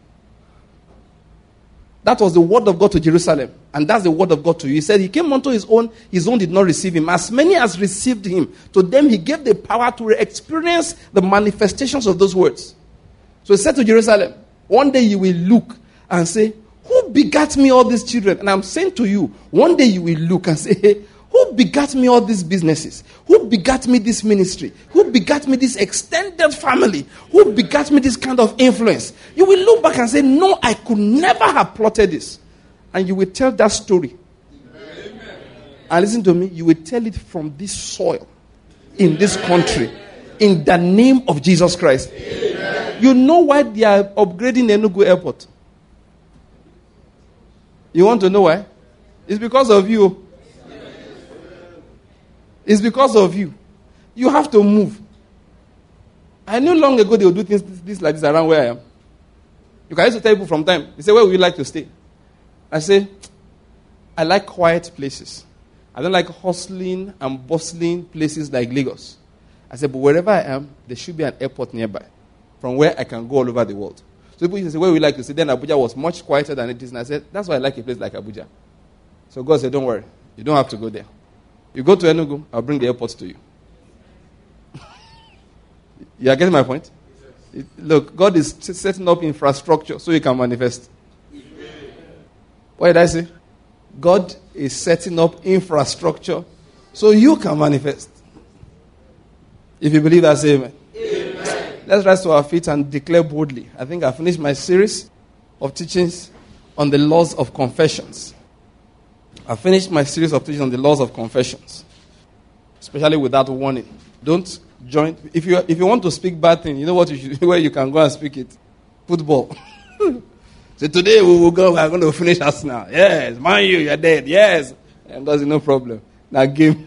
That was the word of God to Jerusalem. And that's the word of God to you. He said, he came unto his own, his own did not receive him. As many as received him, to them he gave the power to experience the manifestations of those words. So he said to Jerusalem, one day you will look and say, who begat me all these children? And I'm saying to you, one day you will look and say, hey, who begat me all these businesses? Who begat me this ministry? Who begat me this extended family? Who begat me this kind of influence? You will look back and say, no, I could never have plotted this. And you will tell that story. Amen. And listen to me, you will tell it from this soil, in this country, in the name of Jesus Christ. Amen. You know why they are upgrading Enugu Airport? You want to know why? It's because of you. It's because of you. You have to move. I knew long ago they would do things this, this like this around where I am. You can also tell people from time. They say, where would you like to stay? I say, I like quiet places. I don't like hustling and bustling places like Lagos. I said, but wherever I am, there should be an airport nearby from where I can go all over the world. So people used to say, where would you like to stay? Then Abuja was much quieter than it is. And I said, that's why I like a place like Abuja. So God said, don't worry. You don't have to go there. You go to Enugu, I'll bring the airport to you. You are getting my point? It, look, God is setting up infrastructure so you can manifest. What did I say? God is setting up infrastructure so you can manifest. If you believe that, say amen. Amen. Let's rise to our feet and declare boldly. I think I finished my series of teachings on the laws of confessions. I finished my series of teaching on the laws of confessions, especially without warning. Don't join. If you if you want to speak bad things, you know what you should, where you can go and speak it. Football. So today we will go. We are going to finish Arsenal. Yes, Man U, you are dead. Yes, and that's no problem. Now game.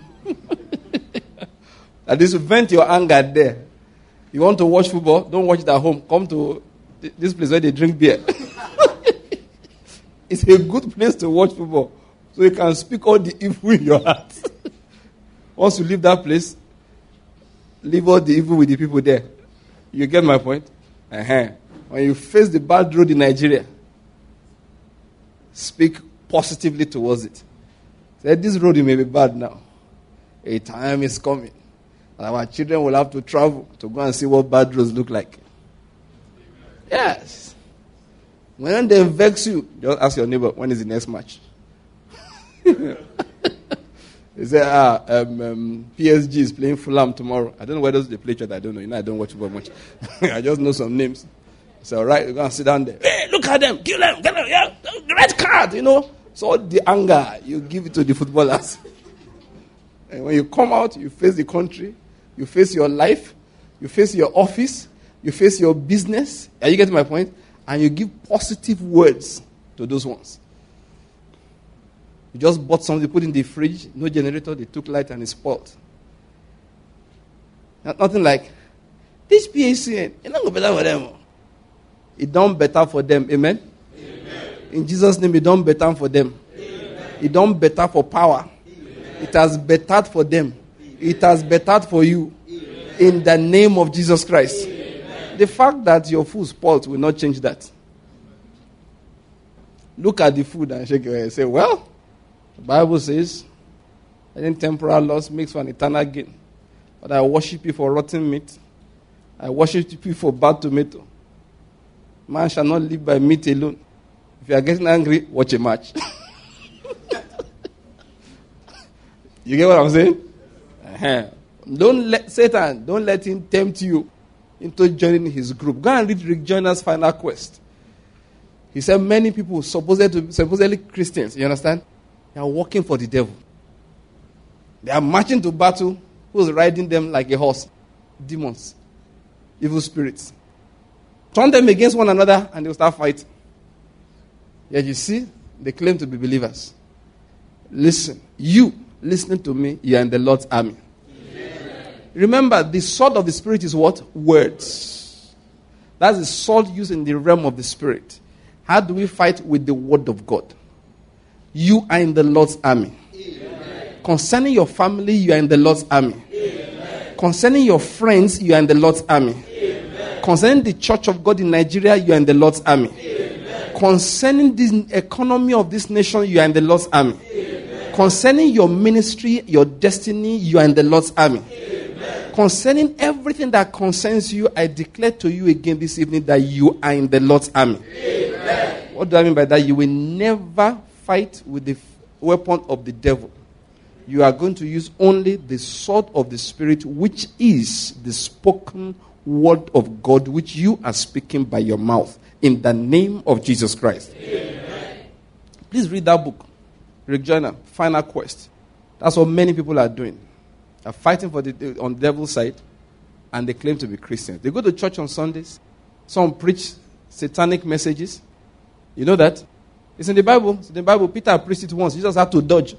At least vent your anger there. You want to watch football? Don't watch it at home. Come to this place where they drink beer. It's a good place to watch football. So you can speak all the evil in your heart. Once you leave that place, leave all the evil with the people there. You get my point? Uh-huh. When you face the bad road in Nigeria, speak positively towards it. Say, this road may be bad now. A time is coming. And our children will have to travel to go and see what bad roads look like. Yes. When they vex you, just ask your neighbor, when is the next match? They say, ah, um, um, P S G is playing Fulham tomorrow. I don't know where those they play each other. I don't know. You know, I don't watch football much. I just know some names. So, all right, you're going to sit down there. Hey, look at them. Kill them. Get them. Yeah. Red card, you know. So the anger, you give it to the footballers. And when you come out, you face the country. You face your life. You face your office. You face your business. Are you getting my point? And you give positive words to those ones. You just bought something, put in the fridge, no generator, they took light and it's spoiled. Nothing like, this P A C N, it's not going to be better for them. It done better for them. Amen? Amen. In Jesus' name, it done better for them. Amen. It done better for power. Amen. It has bettered for them. Amen. It has bettered for you. Amen. In the name of Jesus Christ. Amen. The fact that your food spoiled will not change that. Look at the food and shake your head and say, well, the Bible says, any temporal loss makes for an eternal gain. But I worship you for rotten meat. I worship you for bad tomato. Man shall not live by meat alone. If you are getting angry, watch a match. You get what I'm saying? Uh-huh. Don't let Satan, don't let him tempt you into joining his group. Go and read Rick Joyner's Final Quest. He said many people supposedly, supposedly Christians, you understand? They are working for the devil. They are marching to battle. Who's riding them like a horse? Demons. Evil spirits. Turn them against one another and they'll start fighting. Yet you see, they claim to be believers. Listen, you listening to me, you are in the Lord's army. Amen. Remember, the sword of the Spirit is what? Words. That's the sword used in the realm of the Spirit. How do we fight? With the word of God. You are in the Lord's army. Amen. Concerning your family, you are in the Lord's army. Amen. Concerning your friends, you are in the Lord's army. Amen. Concerning the church of God in Nigeria, you are in the Lord's army. Amen. Concerning the economy of this nation, you are in the Lord's army. Amen. Concerning your ministry, your destiny, you are in the Lord's army. Amen. Concerning everything that concerns you, I declare to you again this evening that you are in the Lord's army. Amen. What do I mean by that? You will never fight with the weapon of the devil. You are going to use only the sword of the Spirit, which is the spoken word of God, which you are speaking by your mouth, in the name of Jesus Christ. Amen. Please read that book, Rick Joyner, Final Quest. That's what many people are doing. They're fighting for the on the devil's side, and they claim to be Christians. They go to church on Sundays. Some preach satanic messages. You know that? It's in the Bible. It's in the Bible. Peter preached it once. Jesus had to dodge.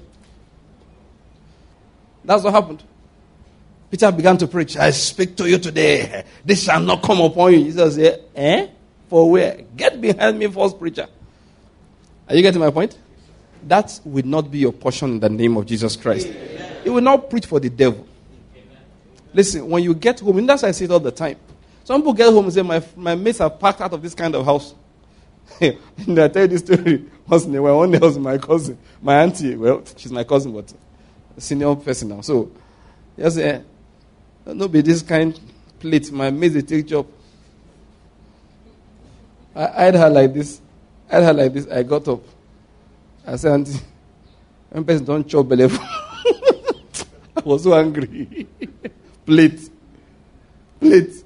That's what happened. Peter began to preach. I speak to you today. This shall not come upon you. Jesus said, eh? For where? Get behind me, false preacher. Are you getting my point? That will not be your portion in the name of Jesus Christ. Amen. It will not preach for the devil. Amen. Listen, when you get home, and that's why I say it all the time. Some people get home and say, my, my mates are packed out of this kind of house. And I tell you this story. Once in a while, one day was my cousin, my auntie. Well, she's my cousin, but a senior person now. So, yes, eh, no be this kind plate. My mates they take job. I eyed her like this. I eyed her like this. I got up. I said, auntie, one person don't chop belly. I was so angry. Plate, plate.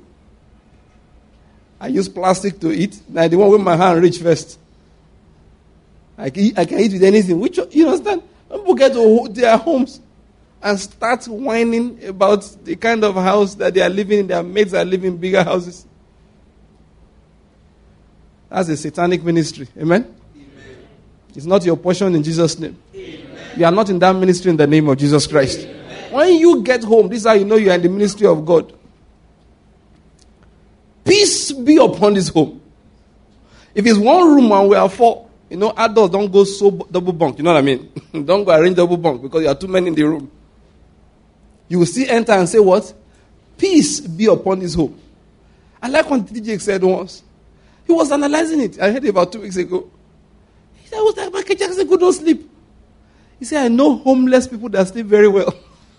I use plastic to eat. Now the one with my hand reach first. I can eat, I can eat with anything. Which you understand? People get to their homes and start whining about the kind of house that they are living in. Their mates are living in bigger houses. That's a satanic ministry. Amen? Amen. It's not your portion in Jesus' name. Amen. You are not in that ministry in the name of Jesus Christ. Amen. When you get home, this is how you know you are in the ministry of God. Peace be upon this home. If it's one room and we are four, you know, adults don't go so double bunk. You know what I mean? Don't go arrange double bunk because you are too many in the room. You will still enter and say what? Peace be upon this home. I like what D J said once. He was analyzing it. I heard it about two weeks ago. He said, I was like, Michael Jackson could not sleep. He said, I know homeless people that sleep very well.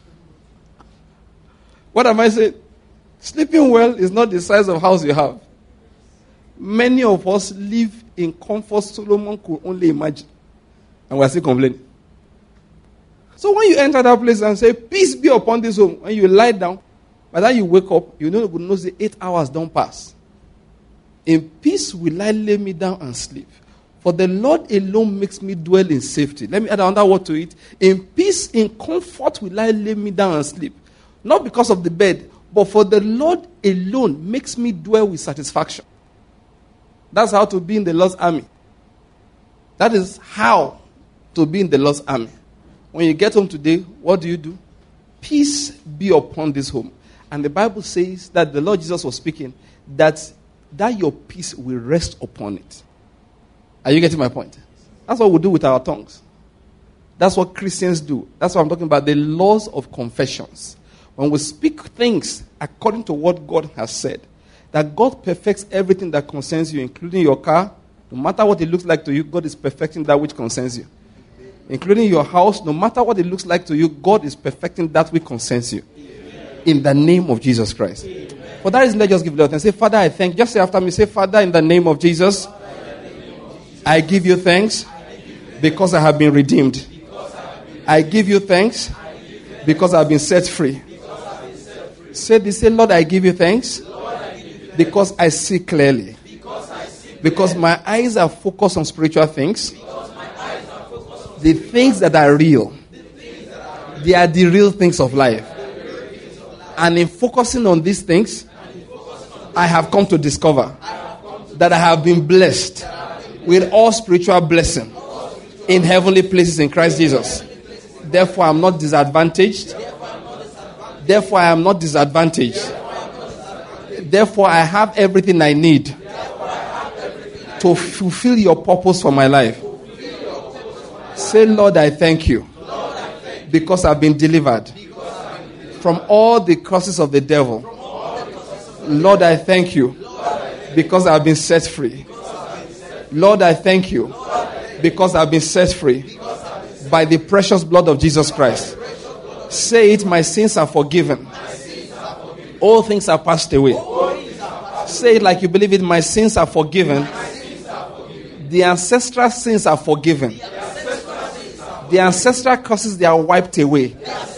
What am I saying? Sleeping well is not the size of house you have. Many of us live in comfort Solomon could only imagine. And we are still complaining. So when you enter that place and say, peace be upon this home, when you lie down, by the time you wake up, you know, know the eight hours don't pass. In peace will I lay me down and sleep. For the Lord alone makes me dwell in safety. Let me add another word to it. In peace, in comfort will I lay me down and sleep. Not because of the bed, but for the Lord alone makes me dwell with satisfaction. That's how to be in the Lord's army. That is how to be in the Lord's army. When you get home today, what do you do? Peace be upon this home. And the Bible says that the Lord Jesus was speaking, that, that your peace will rest upon it. Are you getting my point? That's what we do with our tongues. That's what Christians do. That's what I'm talking about, the laws of confessions. When we speak things according to what God has said, that God perfects everything that concerns you, including your car. No matter what it looks like to you, God is perfecting that which concerns you. Including your house, no matter what it looks like to you, God is perfecting that which concerns you. Amen. In the name of Jesus Christ. Amen. For that reason, let's just give the Lord and say, Father, I thank you. Just say after me, say, Father, in the name of Jesus, I give you thanks because I have been redeemed. I give you thanks because I have been set free. Say this, say, Lord, I give you thanks because I see clearly. Because my eyes are focused on spiritual things. The things that are real. They are the real things of life. And in focusing on these things, I have come to discover that I have been blessed with all spiritual blessing in heavenly places in Christ Jesus. Therefore, I am not disadvantaged. Therefore, I am not disadvantaged. Therefore, I have everything I need to fulfill your purpose for my life. Say, Lord, I thank you because I've been delivered from all the curses of the devil. Lord, I thank you because I've been set free. Lord, I thank you because I've been set free by the precious blood of Jesus Christ. Say it, my sins are forgiven. All things are passed away. Say it like you believe it, my sins are forgiven. The ancestral sins are forgiven. The ancestral curses, they are wiped away.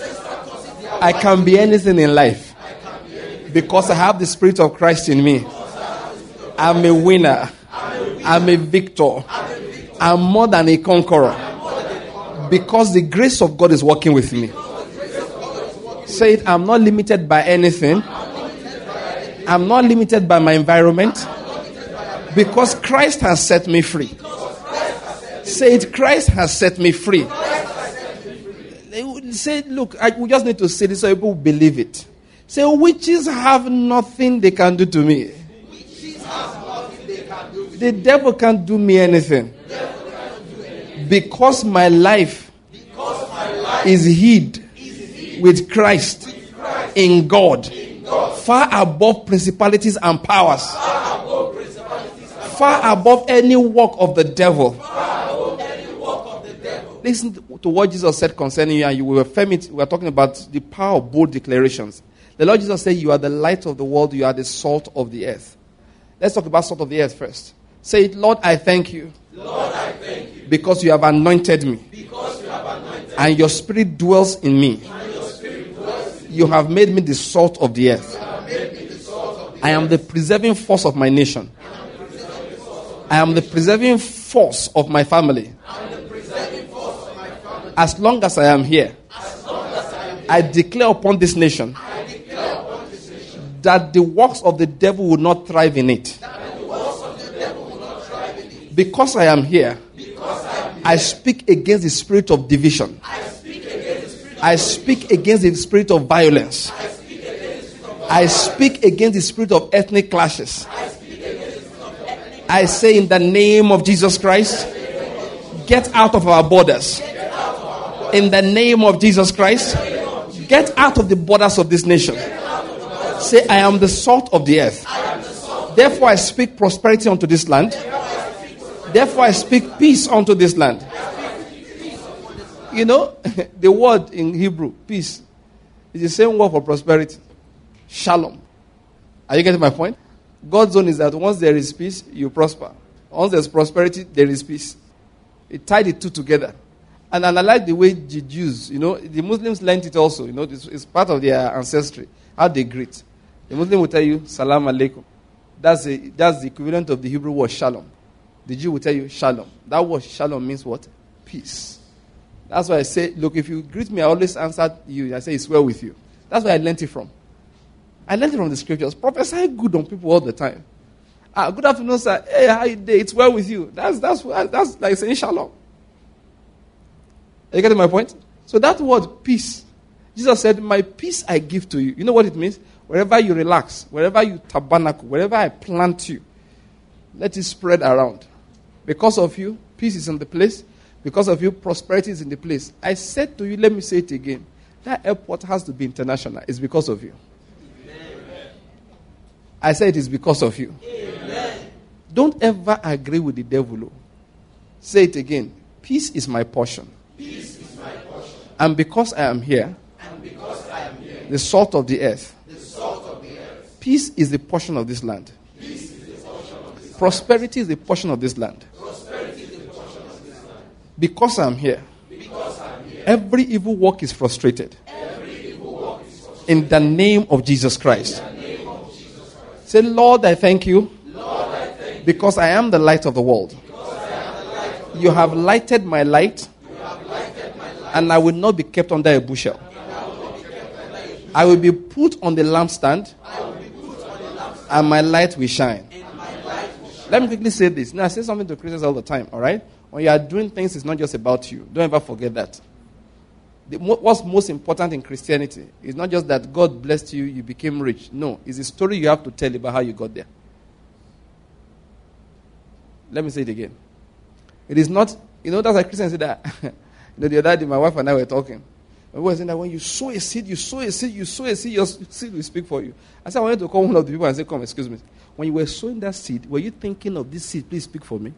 I can be anything in life because I have the Spirit of Christ in me. I'm a winner. I'm a victor. I'm more than a conqueror because the grace of God is working with me. Say it, I'm not limited by anything. I'm not limited by my environment because Christ has set me free. Say it, Christ has set me free. Say, look, I, we just need to say this so people believe it. Say, witches have nothing they can do to me. The devil can't do me anything. Because my life is hid with Christ in God, far above principalities and powers, far above any work of the devil. Listen to what Jesus said concerning you, and you will affirm it. We are talking about the power of bold declarations. The Lord Jesus said, you are the light of the world, you are the salt of the earth. Let's talk about salt of the earth first. Say it, Lord, I thank you. Lord, I thank you. Because you have anointed me. Because you have anointed and your spirit dwells in me. And your spirit dwells in me. You have made me the salt of the earth. You have made me the salt of the I am the preserving force of my nation. I am the preserving force of my family. As long as I am here, I declare upon this nation that the works of the devil will not thrive in it. Because I am here, I speak against the spirit of division. I speak against the spirit of violence. I speak against the spirit of ethnic clashes. I say in the name of Jesus Christ, get out of our borders. In the name of Jesus Christ, get out of the borders of this nation. Say, I am the salt of the earth. Therefore, I speak prosperity unto this land. Therefore, I speak peace unto this land. You know, the word in Hebrew, peace, is the same word for prosperity. Shalom. Are you getting my point? God's zone is that once there is peace, you prosper. Once there's prosperity, there is peace. It tied the two together. And, and I like the way the Jews, you know, the Muslims learned it also. You know, it's, it's part of their ancestry, how they greet. The Muslim will tell you, Salam Alaikum. That's, a, that's the equivalent of the Hebrew word shalom. The Jew will tell you shalom. That word shalom means what? Peace. That's why I say, look, if you greet me, I always answer you. I say, it's well with you. That's where I learned it from. I learned it from the scriptures. Prophesy good on people all the time. Ah, good afternoon, sir. Hey, how you doing? It's well with you. That's, that's, that's like saying shalom. Are you getting my point? So that word peace, Jesus said, my peace I give to you. You know what it means? Wherever you relax, wherever you tabernacle, wherever I plant you, let it spread around. Because of you, peace is in the place. Because of you, prosperity is in the place. I said to you, let me say it again. That airport has to be international. It's because of you. Amen. I said it is because of you. Amen. Don't ever agree with the devil. Say it again. Peace is my portion. Peace is my portion. And because I am here, and because I am here, the salt of the earth, the salt of the earth, peace is the portion of this land. peace is the portion of this Prosperity is the portion of this land. Prosperity is the portion of this land. Because I'm here, Because I'm here, every evil work is frustrated. every evil work is frustrated. In the name of Jesus Christ. In the name of Jesus Christ. Say, Lord, I thank you. Lord, I thank you. Because I am the light of the world. Because I am the light of the You have lighted my light. You have lighted my light. And I will not be kept under a bushel. I will be put on the lampstand. And my light will shine. Let me quickly say this. Now, I say something to Christians all the time, all right? When you are doing things, it's not just about you. Don't ever forget that. The, what's most important in Christianity is not just that God blessed you, you became rich. No, it's a story you have to tell about how you got there. Let me say it again. It is not, you know, that's why Christians say that. You know, the other day, my wife and I were talking. We were saying that when you sow a seed, you sow a seed, you sow a seed, your seed will speak for you. I said, I wanted to call one of the people and say, come, excuse me. When you were sowing that seed, were you thinking of this seed, please speak for me?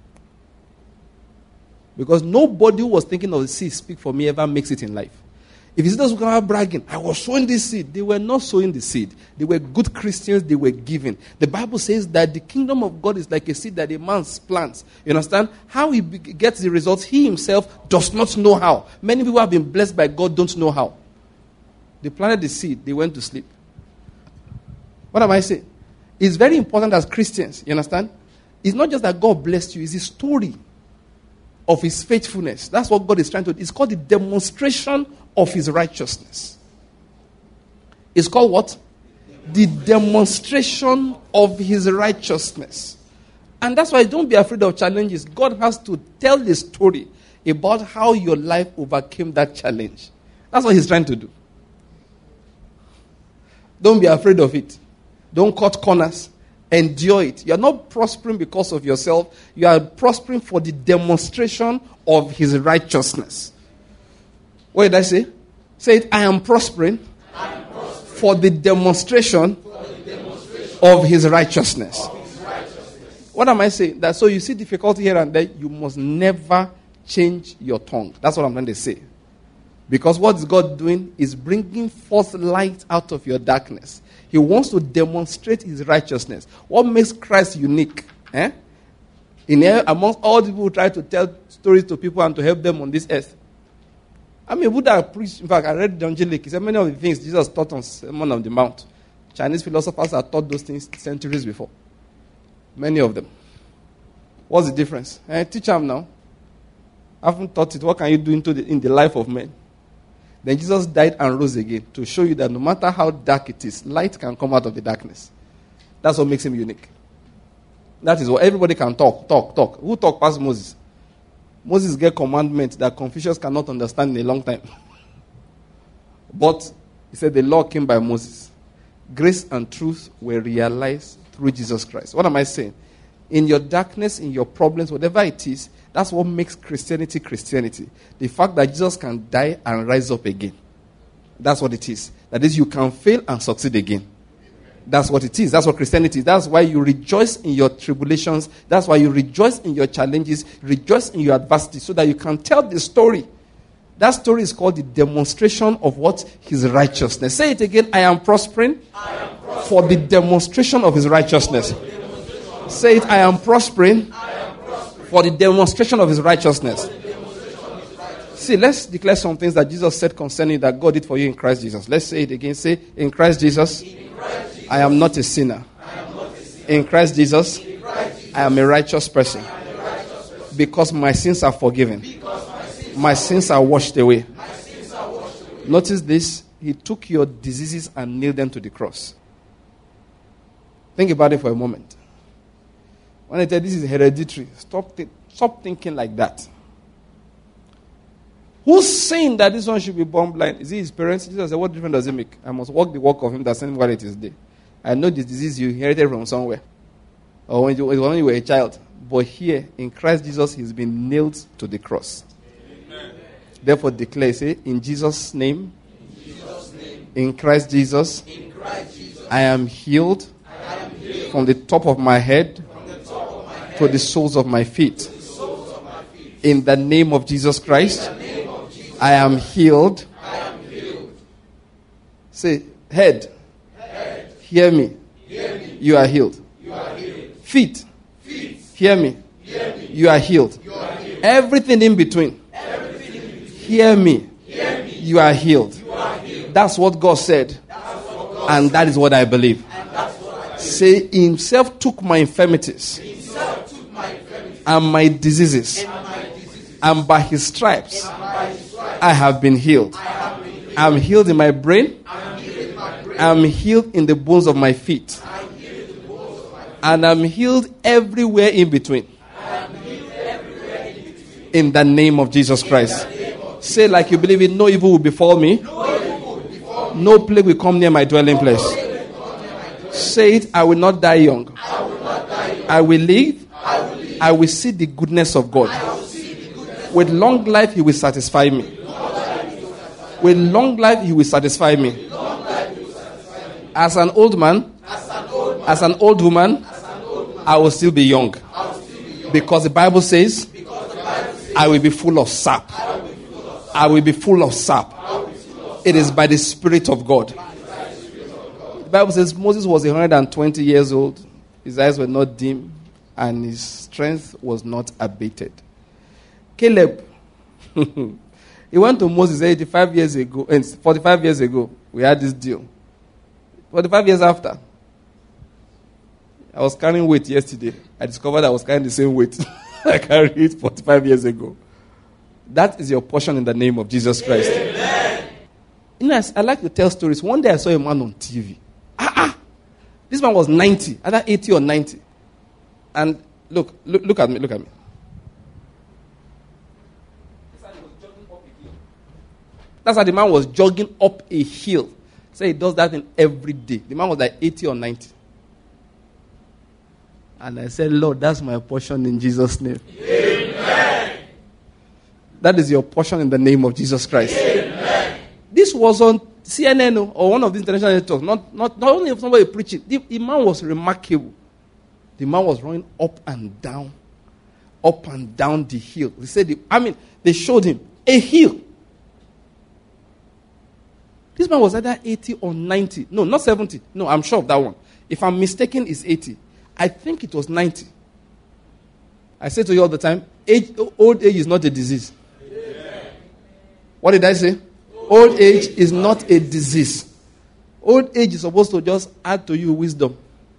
Because nobody who was thinking of the seed, speak for me, ever makes it in life. If you see those who come out bragging, I was sowing this seed, they were not sowing the seed. They were good Christians, they were giving. The Bible says that the kingdom of God is like a seed that a man plants. You understand? How he gets the results, he himself does not know how. Many people have been blessed by God, don't know how. They planted the seed, they went to sleep. What am I saying? It's very important as Christians, you understand? It's not just that God blessed you, it's a story of his faithfulness. That's what God is trying to do. It's called the demonstration of his righteousness. It's called what? The demonstration of his righteousness. And that's why don't be afraid of challenges. God has to tell the story about how your life overcame that challenge. That's what he's trying to do. Don't be afraid of it. Don't cut corners. Endure it. You are not prospering because of yourself. You are prospering for the demonstration of his righteousness. What did I say? Say it, I am prospering, I am prospering for the demonstration, for the demonstration of his righteousness. Of his righteousness. What am I saying? That so you see difficulty here and there, you must never change your tongue. That's what I'm going to say. Because what is God doing is bringing forth light out of your darkness. He wants to demonstrate his righteousness. What makes Christ unique? Eh? In here, amongst all the people who try to tell stories to people and to help them on this earth. I mean, Buddha preached, in fact, I read John J. Lake. He said many of the things Jesus taught on Sermon on the Mount. Chinese philosophers have taught those things centuries before. Many of them. What's the difference? Eh, teach them now. I haven't taught it. What can you do into the, in the life of men? Then Jesus died and rose again to show you that no matter how dark it is, light can come out of the darkness. That's what makes him unique. That is what everybody can talk, talk, talk. Who talk past Moses? Moses gave commandments that Confucius cannot understand in a long time. But he said the law came by Moses. Grace and truth were realized through Jesus Christ. What am I saying? In your darkness, in your problems, whatever it is, that's what makes Christianity Christianity. The fact that Jesus can die and rise up again. That's what it is. That is, you can fail and succeed again. That's what it is. That's what Christianity is. That's why you rejoice in your tribulations. That's why you rejoice in your challenges. Rejoice in your adversity so that you can tell the story. That story is called the demonstration of what? His righteousness. Say it again. I am prospering, I am prospering for the demonstration of his righteousness. Say it. I am prospering, I am prospering for the demonstration of his righteousness. for the demonstration of his righteousness. See, let's declare some things that Jesus said concerning that God did for you in Christ Jesus. Let's say it again. Say, in Christ Jesus, In Christ Jesus, I am not a sinner. I am not a sinner. In Christ Jesus, In Christ Jesus, I am a righteous person. I am a righteous person. Because my sins are forgiven. Because my sins, My sins are washed away. my sins are washed away. Notice this. He took your diseases and nailed them to the cross. Think about it for a moment. When I tell you this is hereditary, stop, th- stop thinking like that. Who's saying that this one should be born blind? Is it his parents? Jesus said, what difference does it make? I must walk the walk of him that sent me while it is day. I know this disease you inherited from somewhere. Or when you, when you were a child. But here, in Christ Jesus, he's been nailed to the cross. Amen. Therefore, declare, say, in Jesus' name, In Jesus' name, in Christ Jesus, in Christ Jesus, I am healed I am healed from the top of my head from the top of my head to the soles of my feet. to the soles of my feet. In the name of Jesus Christ, In the name of Jesus, I am healed. I am healed. Say, head, Head, hear me. hear me, You are healed. you are healed. Feet, Feet, hear me. hear me, You are healed. you are healed. Everything in between, Everything in between, hear me. hear me, You are healed. you are healed. That's what God said. That's what God And that is what I believe. and that's what I believe. Say, He himself took my infirmities Himself took my infirmities and my diseases, and my diseases, and by his stripes and by his stripes I have been healed. I have been healed. I'm healed in my brain. I am healed in my brain. I'm healed in the bones of my feet. I am healed in the bones of my feet. And I'm healed everywhere in between. I am healed everywhere in between. In the name of Jesus Christ. In the name of Say like you believe it, no evil will befall me. no evil before me. No plague will come near my dwelling place. Say it, I will not die young. I will not die young. I will live. I will live. I will see the goodness of God. I will see the goodness. With long life, he will satisfy me. With long life, he will satisfy me. As an old man, As an old man, as an old woman, as an old man, I will still be young. I will still be young. Because the Bible says, Because the Bible says, I will be full of sap. I will be full of I will be full of sap. It is by the Spirit of God. The Bible says Moses was one hundred twenty years old. His eyes were not dim, and his strength was not abated. Caleb, he went to Moses eighty-five years ago, and forty-five years ago, we had this deal. forty-five years after, I was carrying weight yesterday. I discovered I was carrying the same weight I carried it forty-five years ago. That is your portion in the name of Jesus Christ. Amen. You know, I, I like to tell stories. One day I saw a man on T V. Ah, ah. This man was ninety, either eighty or ninety. And look, look, look at me, look at me. That's how the man was jogging up a hill. Say he does that thing every day. The man was like eighty or ninety. And I said, Lord, that's my portion in Jesus' name. Amen. That is your portion in the name of Jesus Christ. Amen. This was on C N N or one of the international networks. Not, not, not only somebody preaching. The, the man was remarkable. The man was running up and down, up and down the hill. They said, the, I mean, they showed him a hill. This man was either eighty or ninety. No, not seventy. No, I'm sure of that one. If I'm mistaken, it's eighty. I think it was ninety. I say to you all the time, age, old age is not a disease. Amen. What did I say? Old age is not a disease. Old age is supposed to just add to you wisdom.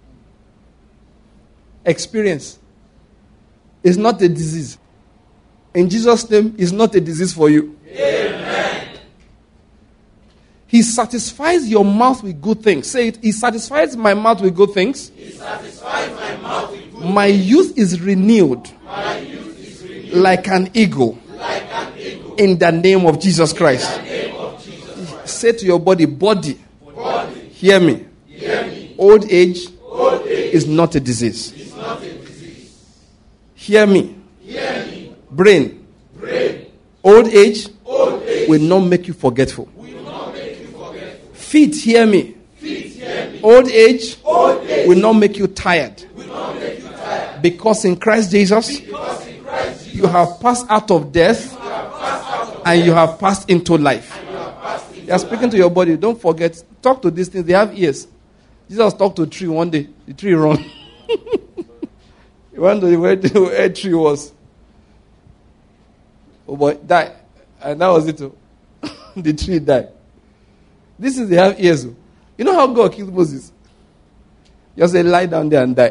Experience. It's not a disease. In Jesus' name, it's not a disease for you. Amen. He satisfies your mouth with good things. Say it. He satisfies my mouth with good things. He satisfies my mouth with good. My youth is renewed. My youth is renewed Like an eagle. like an eagle. In the name of Jesus Christ. In the name of Jesus. Say to your body, body, Body, hear me. hear me. Old age Old age is not a disease. is not a disease. Hear me. Hear me. Brain, Brain, old age old age will not make you forgetful. will not make you forgetful. Feet, hear me. Feet, hear me. Old age Old age will not make you tired. will not make you tired. Because in Christ Jesus, Because in Christ Jesus, you have passed out of death and you have passed into life. You are speaking to your body. Don't forget. Talk to these things. They have ears. Jesus talked to a tree one day. The tree ran. He went to where the tree was. Oh boy, die. And that was it. The tree died. This is they have ears. You know how God killed Moses? Just say, lie down there and die.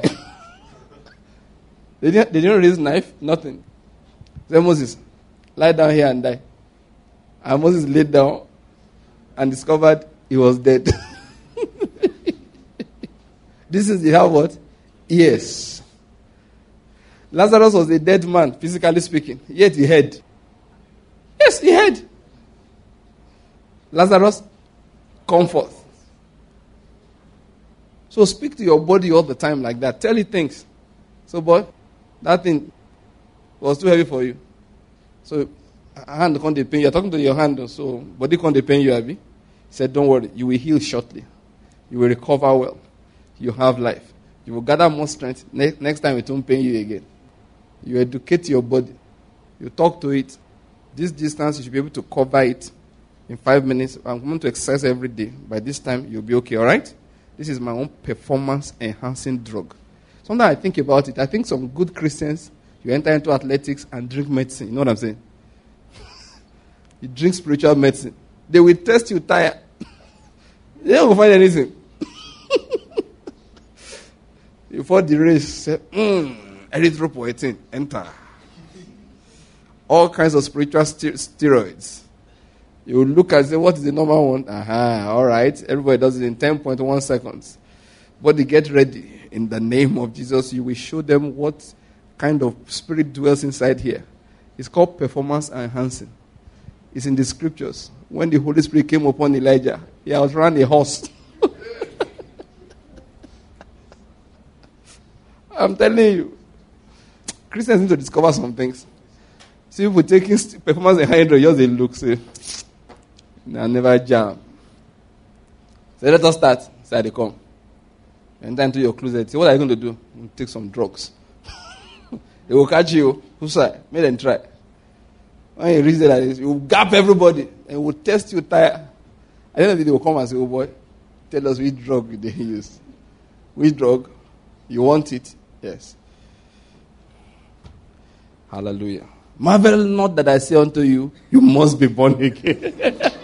they, didn't, they didn't raise knife, nothing. Say, Moses, lie down here and die. And Moses laid down and discovered he was dead. This is, you have what? Yes. Lazarus was a dead man, physically speaking. Yet he had. Yes, he had. Lazarus, come forth. So speak to your body all the time like that. Tell it things. So, boy, that thing was too heavy for you. So, hand can't pain you. You're talking to your hand, so body can't pain you, Abby. He said, don't worry, you will heal shortly. You will recover well. You have life. You will gather more strength. Ne- next time it won't pain you again. You educate your body. You talk to it. This distance, you should be able to cover it in five minutes. I'm going to exercise every day. By this time, you'll be okay, all right? This is my own performance-enhancing drug. Sometimes I think about it. I think some good Christians, you enter into athletics and drink medicine. You know what I'm saying? You drink spiritual medicine. They will test you tired. They don't find anything. Before the race, say, mm, erythropoietin, enter. All kinds of spiritual steroids. You will look and say, what is the normal one? Aha, all right. Everybody does it in ten point one seconds. But they get ready. In the name of Jesus, you will show them what kind of spirit dwells inside here. It's called performance enhancing. It's in the scriptures. When the Holy Spirit came upon Elijah, he outran a horse. I'm telling you. Christians need to discover some things. See, people taking performance enhancing, just they look, say, I never jam. So let us start. So they come. Enter into your closet. Say, what are you going to do? You take some drugs. They will catch you. Who's that? Make them try. When you reach there like this, you will gap everybody and will test you tire. At the end of the day, they will come and say, oh boy, tell us which drug they use. Which drug? You want it? Yes. Hallelujah. Marvel not that I say unto you, you must be born again.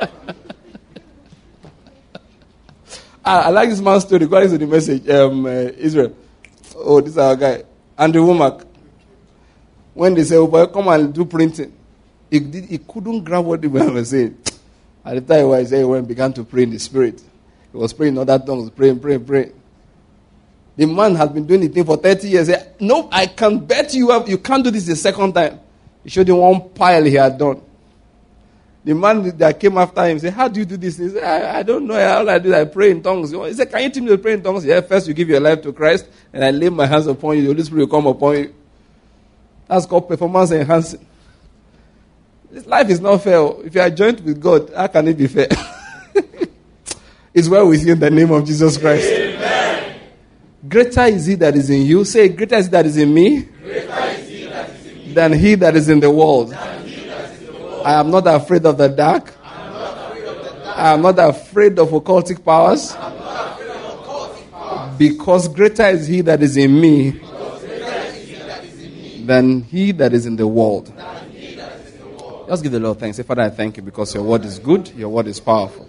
I, I like this man's story according to the message, um, uh, Israel. Oh, this is our guy. Andrew Womack. When they say, oh boy, come and do printing. He, did, he couldn't grab what the man was saying. At the time when he said, he went, began to pray in the spirit. He was praying in other tongues, praying, praying, praying. The man has been doing the thing for thirty years. He said, no, I can bet you have, you can't do this the second time. He showed him one pile he had done. The man that came after him said, how do you do this? He said, I, I don't know how I do that. I pray in tongues. He said, can you teach me to pray in tongues? Yeah, first you give your life to Christ, and I lay my hands upon you. The Holy Spirit will come upon you. That's called performance enhancing. This life is not fair. If you are joined with God, how can it be fair? It's well with you in the name of Jesus Christ. Amen. Greater is he that is in you. Say, greater is he that is in me, Greater is he that is in me than he that is in the world. than he that is in the world. I am not afraid of the dark. I am not afraid of the dark. I am not afraid of occultic powers. I am not afraid of occultic powers. Because greater is he that is in me Because greater is he that is in me than he that is in the world. than he that is in the world. Just give the Lord thanks. Say, Father, I thank you because your word is good, your word is powerful.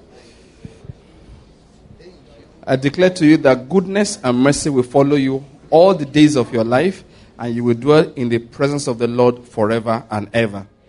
I declare to you that goodness and mercy will follow you all the days of your life, and you will dwell in the presence of the Lord forever and ever.